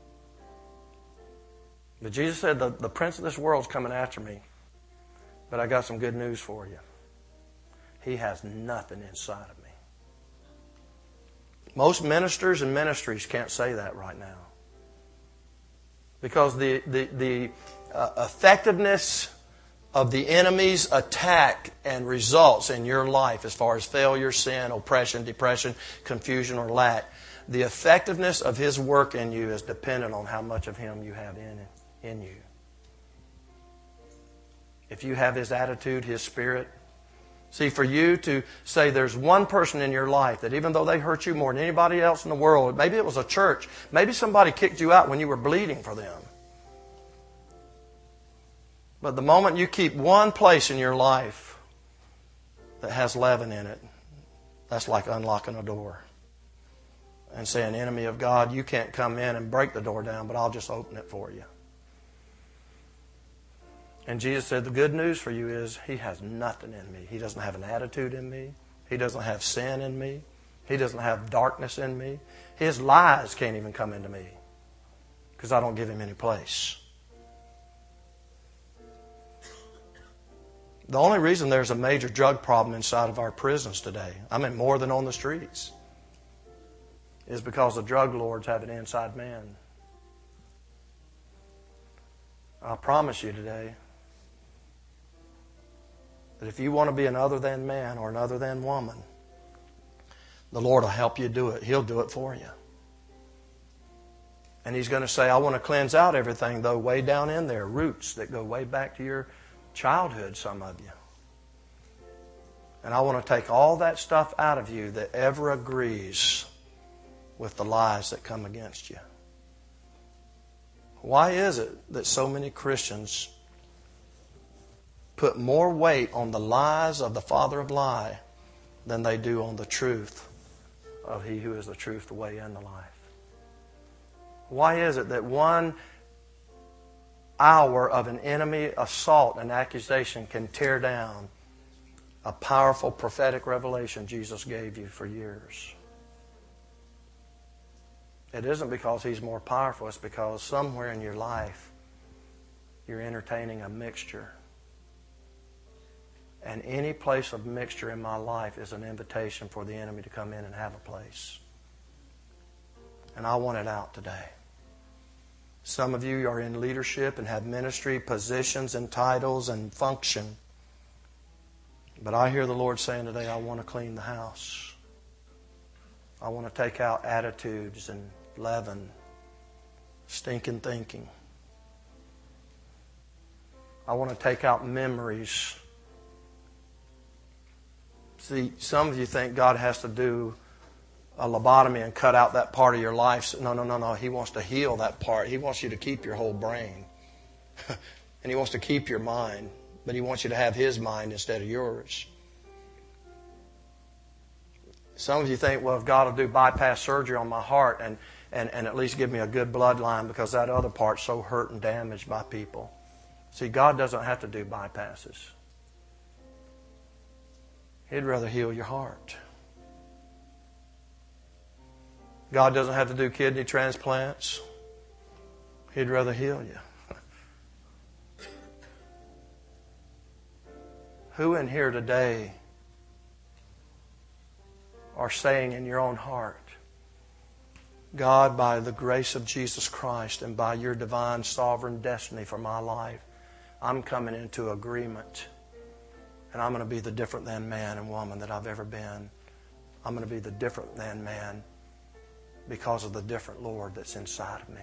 But Jesus said, the prince of this world is coming after me, but I got some good news for you. He has nothing inside of me. Most ministers and ministries can't say that right now. Because the effectiveness of the enemy's attack and results in your life as far as failure, sin, oppression, depression, confusion, or lack, the effectiveness of his work in you is dependent on how much of him you have in you. If you have his attitude, his spirit. See, for you to say there's one person in your life that even though they hurt you more than anybody else in the world, maybe it was a church, maybe somebody kicked you out when you were bleeding for them. But the moment you keep one place in your life that has leaven in it, that's like unlocking a door and saying, enemy of God, you can't come in and break the door down, but I'll just open it for you. And Jesus said, the good news for you is he has nothing in me. He doesn't have an attitude in me. He doesn't have sin in me. He doesn't have darkness in me. His lies can't even come into me because I don't give him any place. The only reason there's a major drug problem inside of our prisons today, I mean more than on the streets, is because the drug lords have an inside man. I promise you today that if you want to be an other than man or an other than woman, the Lord will help you do it. He'll do it for you. And he's going to say, I want to cleanse out everything, though, way down in there, roots that go way back to your childhood, some of you. And I want to take all that stuff out of you that ever agrees with the lies that come against you. Why is it that so many Christians put more weight on the lies of the father of lie than they do on the truth of he who is the truth, the way, and the life? Why is it that 1 hour of an enemy assault and accusation can tear down a powerful prophetic revelation Jesus gave you for years? It isn't because he's more powerful. It's because somewhere in your life you're entertaining a mixture And any place of mixture in my life is an invitation for the enemy to come in and have a place. And I want it out today. Some of you are in leadership and have ministry, positions and titles and function. But I hear the Lord saying today, I want to clean the house. I want to take out attitudes and leaven, stinking thinking. I want to take out memories. See, some of you think God has to do a lobotomy and cut out that part of your life. No. He wants to heal that part. He wants you to keep your whole brain. And He wants to keep your mind. But He wants you to have His mind instead of yours. Some of you think, well, if God will do bypass surgery on my heart and at least give me a good bloodline because that other part's so hurt and damaged by people. See, God doesn't have to do bypasses. He'd rather heal your heart. God doesn't have to do kidney transplants. He'd rather heal you. Who in here today are saying in your own heart, God, by the grace of Jesus Christ and by your divine sovereign destiny for my life, I'm coming into agreement. And I'm going to be the different than man and woman that I've ever been. I'm going to be the different than man because of the different Lord that's inside of me.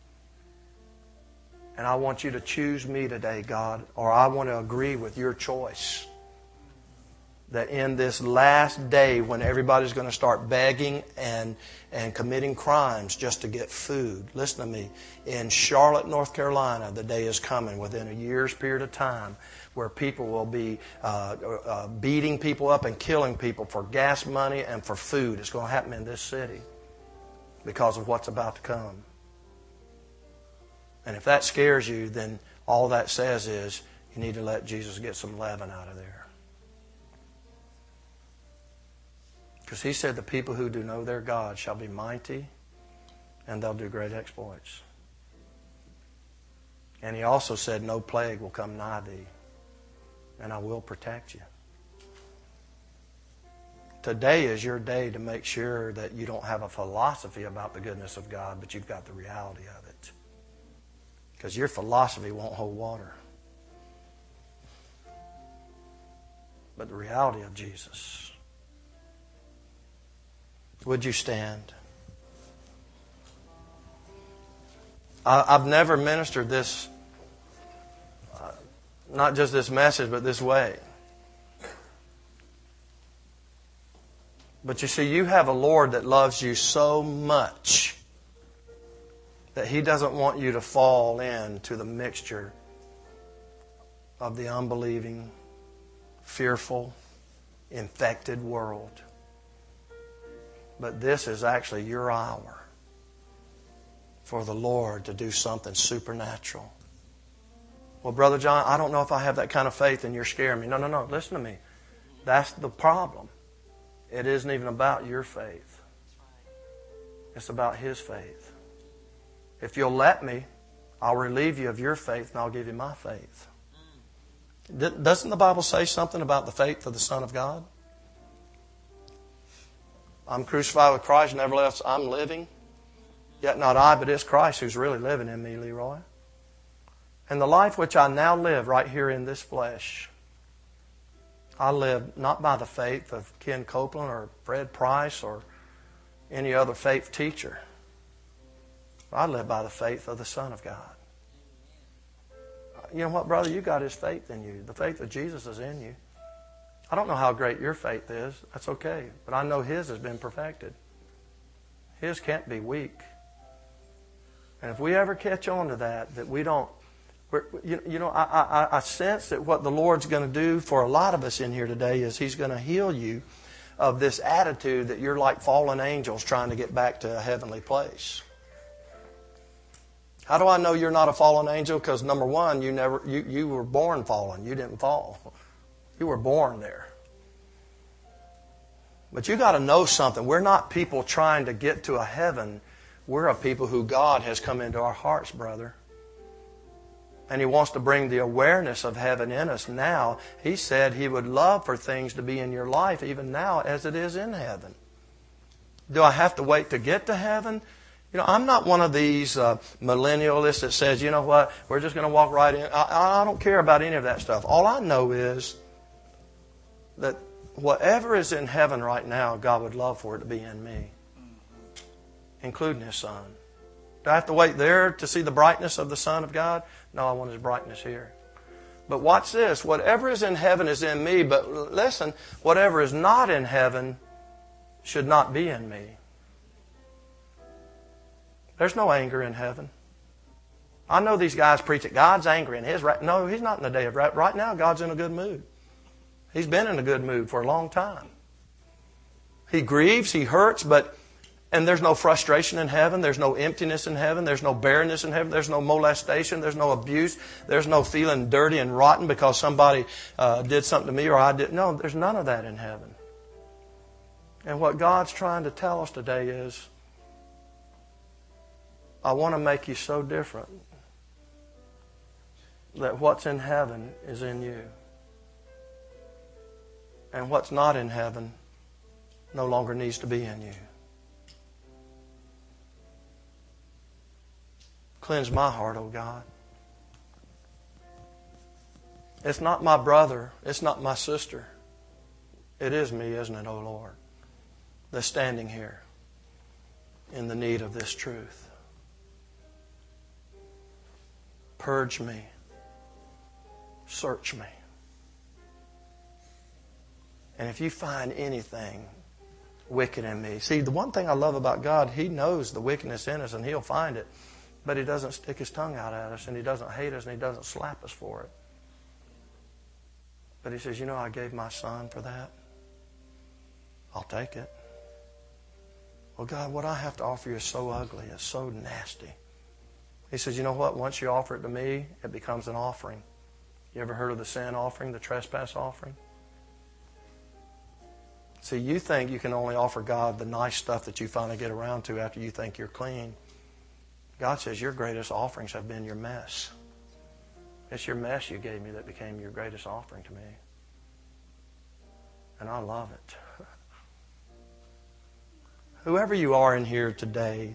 And I want you to choose me today, God, or I want to agree with your choice that in this last day when everybody's going to start begging and committing crimes just to get food, listen to me, in Charlotte, North Carolina, the day is coming within a year's period of time where people will be beating people up and killing people for gas money and for food. It's going to happen in this city because of what's about to come. And if that scares you, then all that says is you need to let Jesus get some leaven out of there. Because He said the people who do know their God shall be mighty and they'll do great exploits. And He also said no plague will come nigh thee and I will protect you. Today is your day to make sure that you don't have a philosophy about the goodness of God, but you've got the reality of it. Because your philosophy won't hold water. But the reality of Jesus. Would you stand? I've never ministered this, not just this message, but this way. But you see, you have a Lord that loves you so much that He doesn't want you to fall into the mixture of the unbelieving, fearful, infected world. But this is actually your hour for the Lord to do something supernatural. Well, Brother John, I don't know if I have that kind of faith and you're scaring me. No. Listen to me. That's the problem. It isn't even about your faith. It's about His faith. If you'll let me, I'll relieve you of your faith and I'll give you my faith. Doesn't the Bible say something about the faith of the Son of God? I'm crucified with Christ, nevertheless I'm living. Yet not I, but it's Christ who's really living in me, Leroy. And the life which I now live right here in this flesh, I live not by the faith of Ken Copeland or Fred Price or any other faith teacher. I live by the faith of the Son of God. You know what, brother? You got His faith in you. The faith of Jesus is in you. I don't know how great your faith is. That's okay. But I know His has been perfected. His can't be weak. And if we ever catch on to that we don't... I sense that what the Lord's going to do for a lot of us in here today is He's going to heal you of this attitude that you're like fallen angels trying to get back to a heavenly place. How do I know you're not a fallen angel? Because number one, you were born fallen. You didn't fall. You were born there. But you got to know something. We're not people trying to get to a heaven. We're a people who God has come into our hearts, brother. And He wants to bring the awareness of heaven in us now. He said He would love for things to be in your life even now as it is in heaven. Do I have to wait to get to heaven? You know, I'm not one of these millennialists that says, you know what, we're just going to walk right in. I don't care about any of that stuff. All I know is that whatever is in heaven right now, God would love for it to be in me, including His Son. Do I have to wait there to see the brightness of the Son of God? No, I want His brightness here. But watch this. Whatever is in heaven is in me. But listen, whatever is not in heaven should not be in me. There's no anger in heaven. I know these guys preach that God's angry in His wrath. No, He's not in the day of wrath. Right now, God's in a good mood. He's been in a good mood for a long time. He grieves, He hurts, and there's no frustration in heaven. There's no emptiness in heaven. There's no barrenness in heaven. There's no molestation. There's no abuse. There's no feeling dirty and rotten because somebody did something to me or I did. No, there's none of that in heaven. And what God's trying to tell us today is, I want to make you so different that what's in heaven is in you. And what's not in heaven no longer needs to be in you. Cleanse my heart, O God. It's not my brother. It's not my sister. It is me, isn't it, O Lord, that's standing here in the need of this truth. Purge me. Search me. And if you find anything wicked in me. See, the one thing I love about God, He knows the wickedness in us and He'll find it. But He doesn't stick His tongue out at us and He doesn't hate us and He doesn't slap us for it. But He says, you know, I gave my Son for that. I'll take it. Well, God, what I have to offer you is so ugly. It's so nasty. He says, you know what? Once you offer it to me, it becomes an offering. You ever heard of the sin offering, the trespass offering? See, you think you can only offer God the nice stuff that you finally get around to after you think you're clean. God says your greatest offerings have been your mess. It's your mess you gave me that became your greatest offering to me. And I love it. Whoever you are in here today,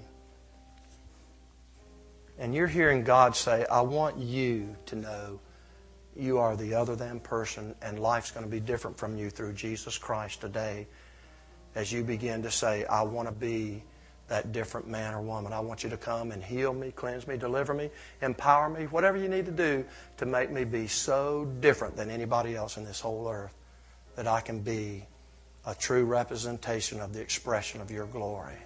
and you're hearing God say, I want you to know you are the other than person and life's going to be different from you through Jesus Christ today as you begin to say, I want to be that different man or woman. I want you to come and heal me, cleanse me, deliver me, empower me, whatever you need to do to make me be so different than anybody else in this whole earth that I can be a true representation of the expression of your glory.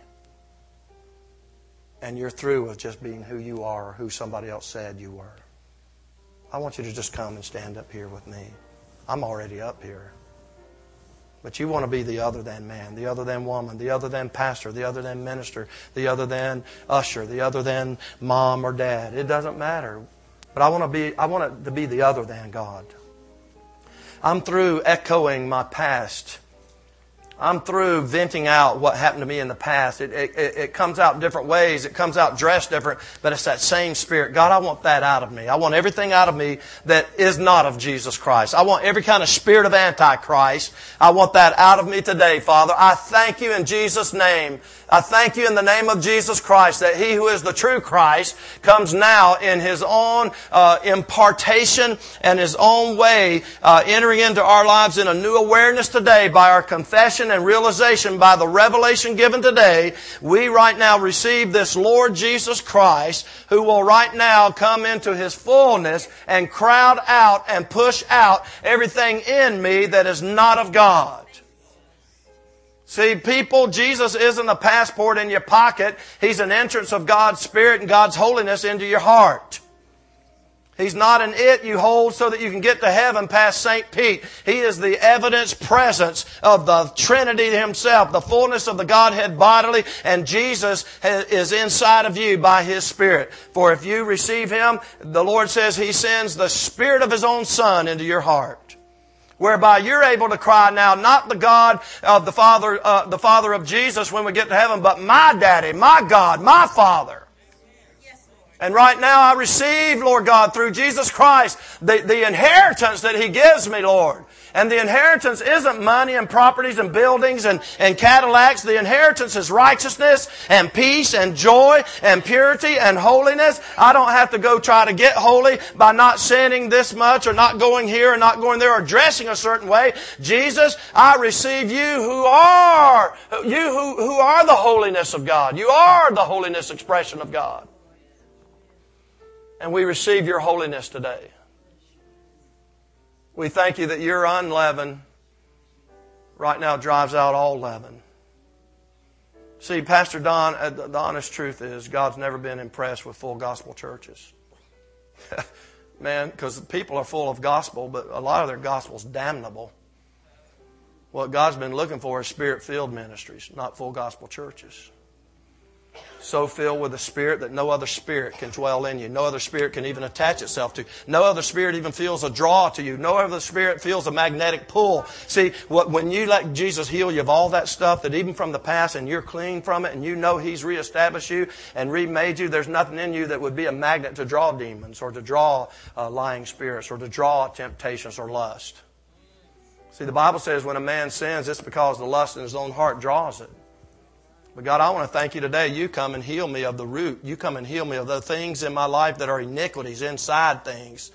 And you're through with just being who you are or who somebody else said you were. I want you to just come and stand up here with me. I'm already up here. But you want to be the other than man, the other than woman, the other than pastor, the other than minister, the other than usher, the other than mom or dad. It doesn't matter. But I want it to be the other than God. I'm through echoing my past. I'm through venting out what happened to me in the past. It comes out in different ways. It comes out dressed different, but it's that same spirit. God, I want that out of me. I want everything out of me that is not of Jesus Christ. I want every kind of spirit of Antichrist. I want that out of me today, Father. I thank you in Jesus' name. I thank you in the name of Jesus Christ that He who is the true Christ comes now in His own impartation and His own way entering into our lives in a new awareness today by our confession and realization, by the revelation given today. We right now receive this Lord Jesus Christ who will right now come into His fullness and crowd out and push out everything in me that is not of God. See, people, Jesus isn't a passport in your pocket. He's an entrance of God's Spirit and God's holiness into your heart. He's not an it you hold so that you can get to heaven past St. Pete. He is the evidence presence of the Trinity Himself, the fullness of the Godhead bodily, and Jesus is inside of you by His Spirit. For if you receive Him, the Lord says He sends the Spirit of His own Son into your heart, whereby you're able to cry now, not the God of the Father of Jesus when we get to heaven, but my Daddy, my God, my Father. And right now I receive, Lord God, through Jesus Christ, the inheritance that He gives me, Lord. And the inheritance isn't money and properties and buildings and Cadillacs. The inheritance is righteousness and peace and joy and purity and holiness. I don't have to go try to get holy by not sinning this much or not going here or not going there or dressing a certain way. Jesus, I receive you who are the holiness of God. You are the holiness expression of God. And we receive your holiness today. We thank you that your unleavened right now drives out all leaven. See, Pastor Don, the honest truth is God's never been impressed with full gospel churches. Man, because people are full of gospel, but a lot of their gospel's damnable. What God's been looking for is spirit-filled ministries, not full gospel churches. So filled with the Spirit that no other spirit can dwell in you. No other spirit can even attach itself to you. No other spirit even feels a draw to you. No other spirit feels a magnetic pull. See, when you let Jesus heal you of all that stuff that even from the past and you're clean from it and you know He's reestablished you and remade you, there's nothing in you that would be a magnet to draw demons or to draw lying spirits or to draw temptations or lust. See, the Bible says when a man sins, it's because the lust in his own heart draws it. But God, I want to thank you today. You come and heal me of the root. You come and heal me of the things in my life that are iniquities, inside things.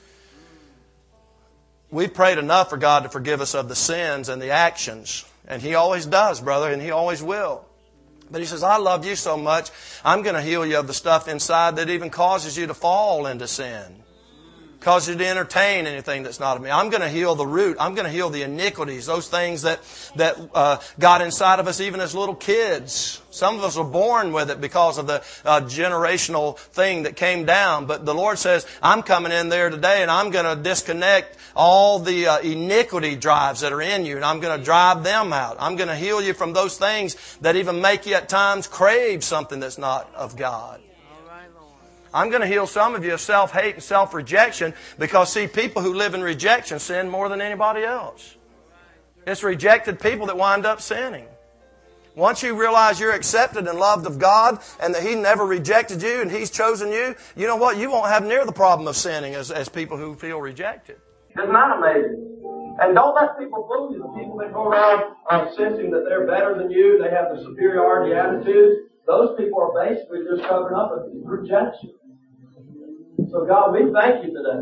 We've prayed enough for God to forgive us of the sins and the actions. And He always does, brother, and He always will. But He says, I love you so much, I'm going to heal you of the stuff inside that even causes you to fall into sin. Cause you to entertain anything that's not of me. I'm going to heal the root. I'm going to heal the iniquities, those things that got inside of us even as little kids. Some of us are born with it because of the generational thing that came down. But the Lord says, I'm coming in there today and I'm going to disconnect all the iniquity drives that are in you and I'm going to drive them out. I'm going to heal you from those things that even make you at times crave something that's not of God. I'm going to heal some of you of self-hate and self-rejection because, see, people who live in rejection sin more than anybody else. It's rejected people that wind up sinning. Once you realize you're accepted and loved of God and that He never rejected you and He's chosen you, you know what? You won't have near the problem of sinning as people who feel rejected. Isn't that amazing? And don't let people fool you. The people that go around sensing that they're better than you, they have the superiority attitudes, those people are basically just covering up a rejection. So God, we thank you today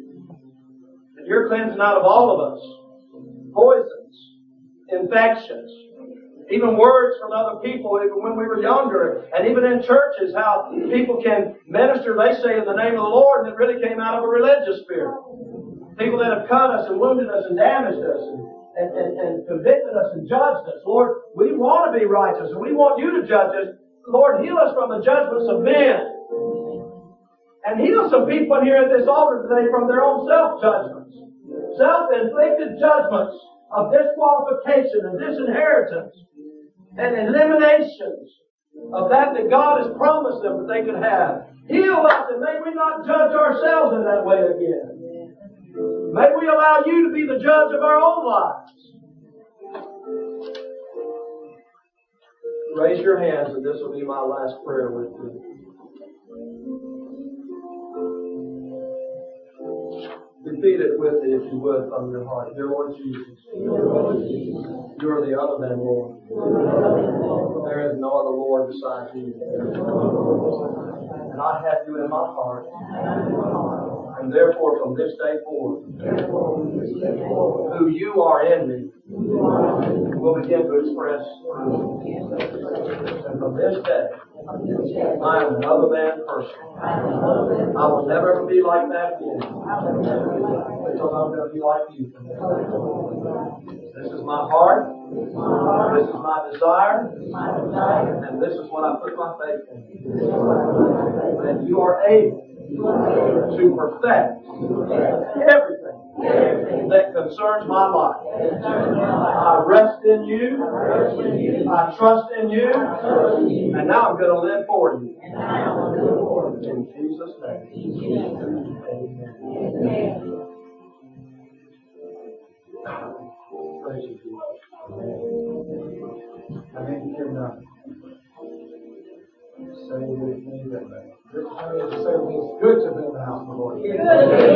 that you're cleansing out of all of us poisons, infections, even words from other people, even when we were younger, and even in churches, how people can minister, they say, in the name of the Lord, and it really came out of a religious spirit. People that have cut us and wounded us and damaged us and convicted us and judged us. Lord, we want to be righteous, and we want you to judge us. Lord, heal us from the judgments of men. And heal some people in here at this altar today from their own self-judgments. Self-inflicted judgments of disqualification and disinheritance and eliminations of that God has promised them that they could have. Heal us and may we not judge ourselves in that way again. May we allow you to be the judge of our own lives. Raise your hands and this will be my last prayer with you. Repeat it with me, if you would, from your heart. Dear Lord Jesus, you are the other than Lord. There is no other Lord besides you. And I have you in my heart. And therefore, from this day forward, who you are in me will begin to express. And from this day, I am another man person. I will never be like that again. Because I'm going to be like you. This is my heart. This is my desire. And this is what I put my faith in. And you are able to perfect everything that concerns my life. I rest in you. I trust in you. And now I'm going to live for you. In Jesus' name. Amen. Praise you, Jesus. I mean, you can Say with me that it's good to be in the house of the Lord.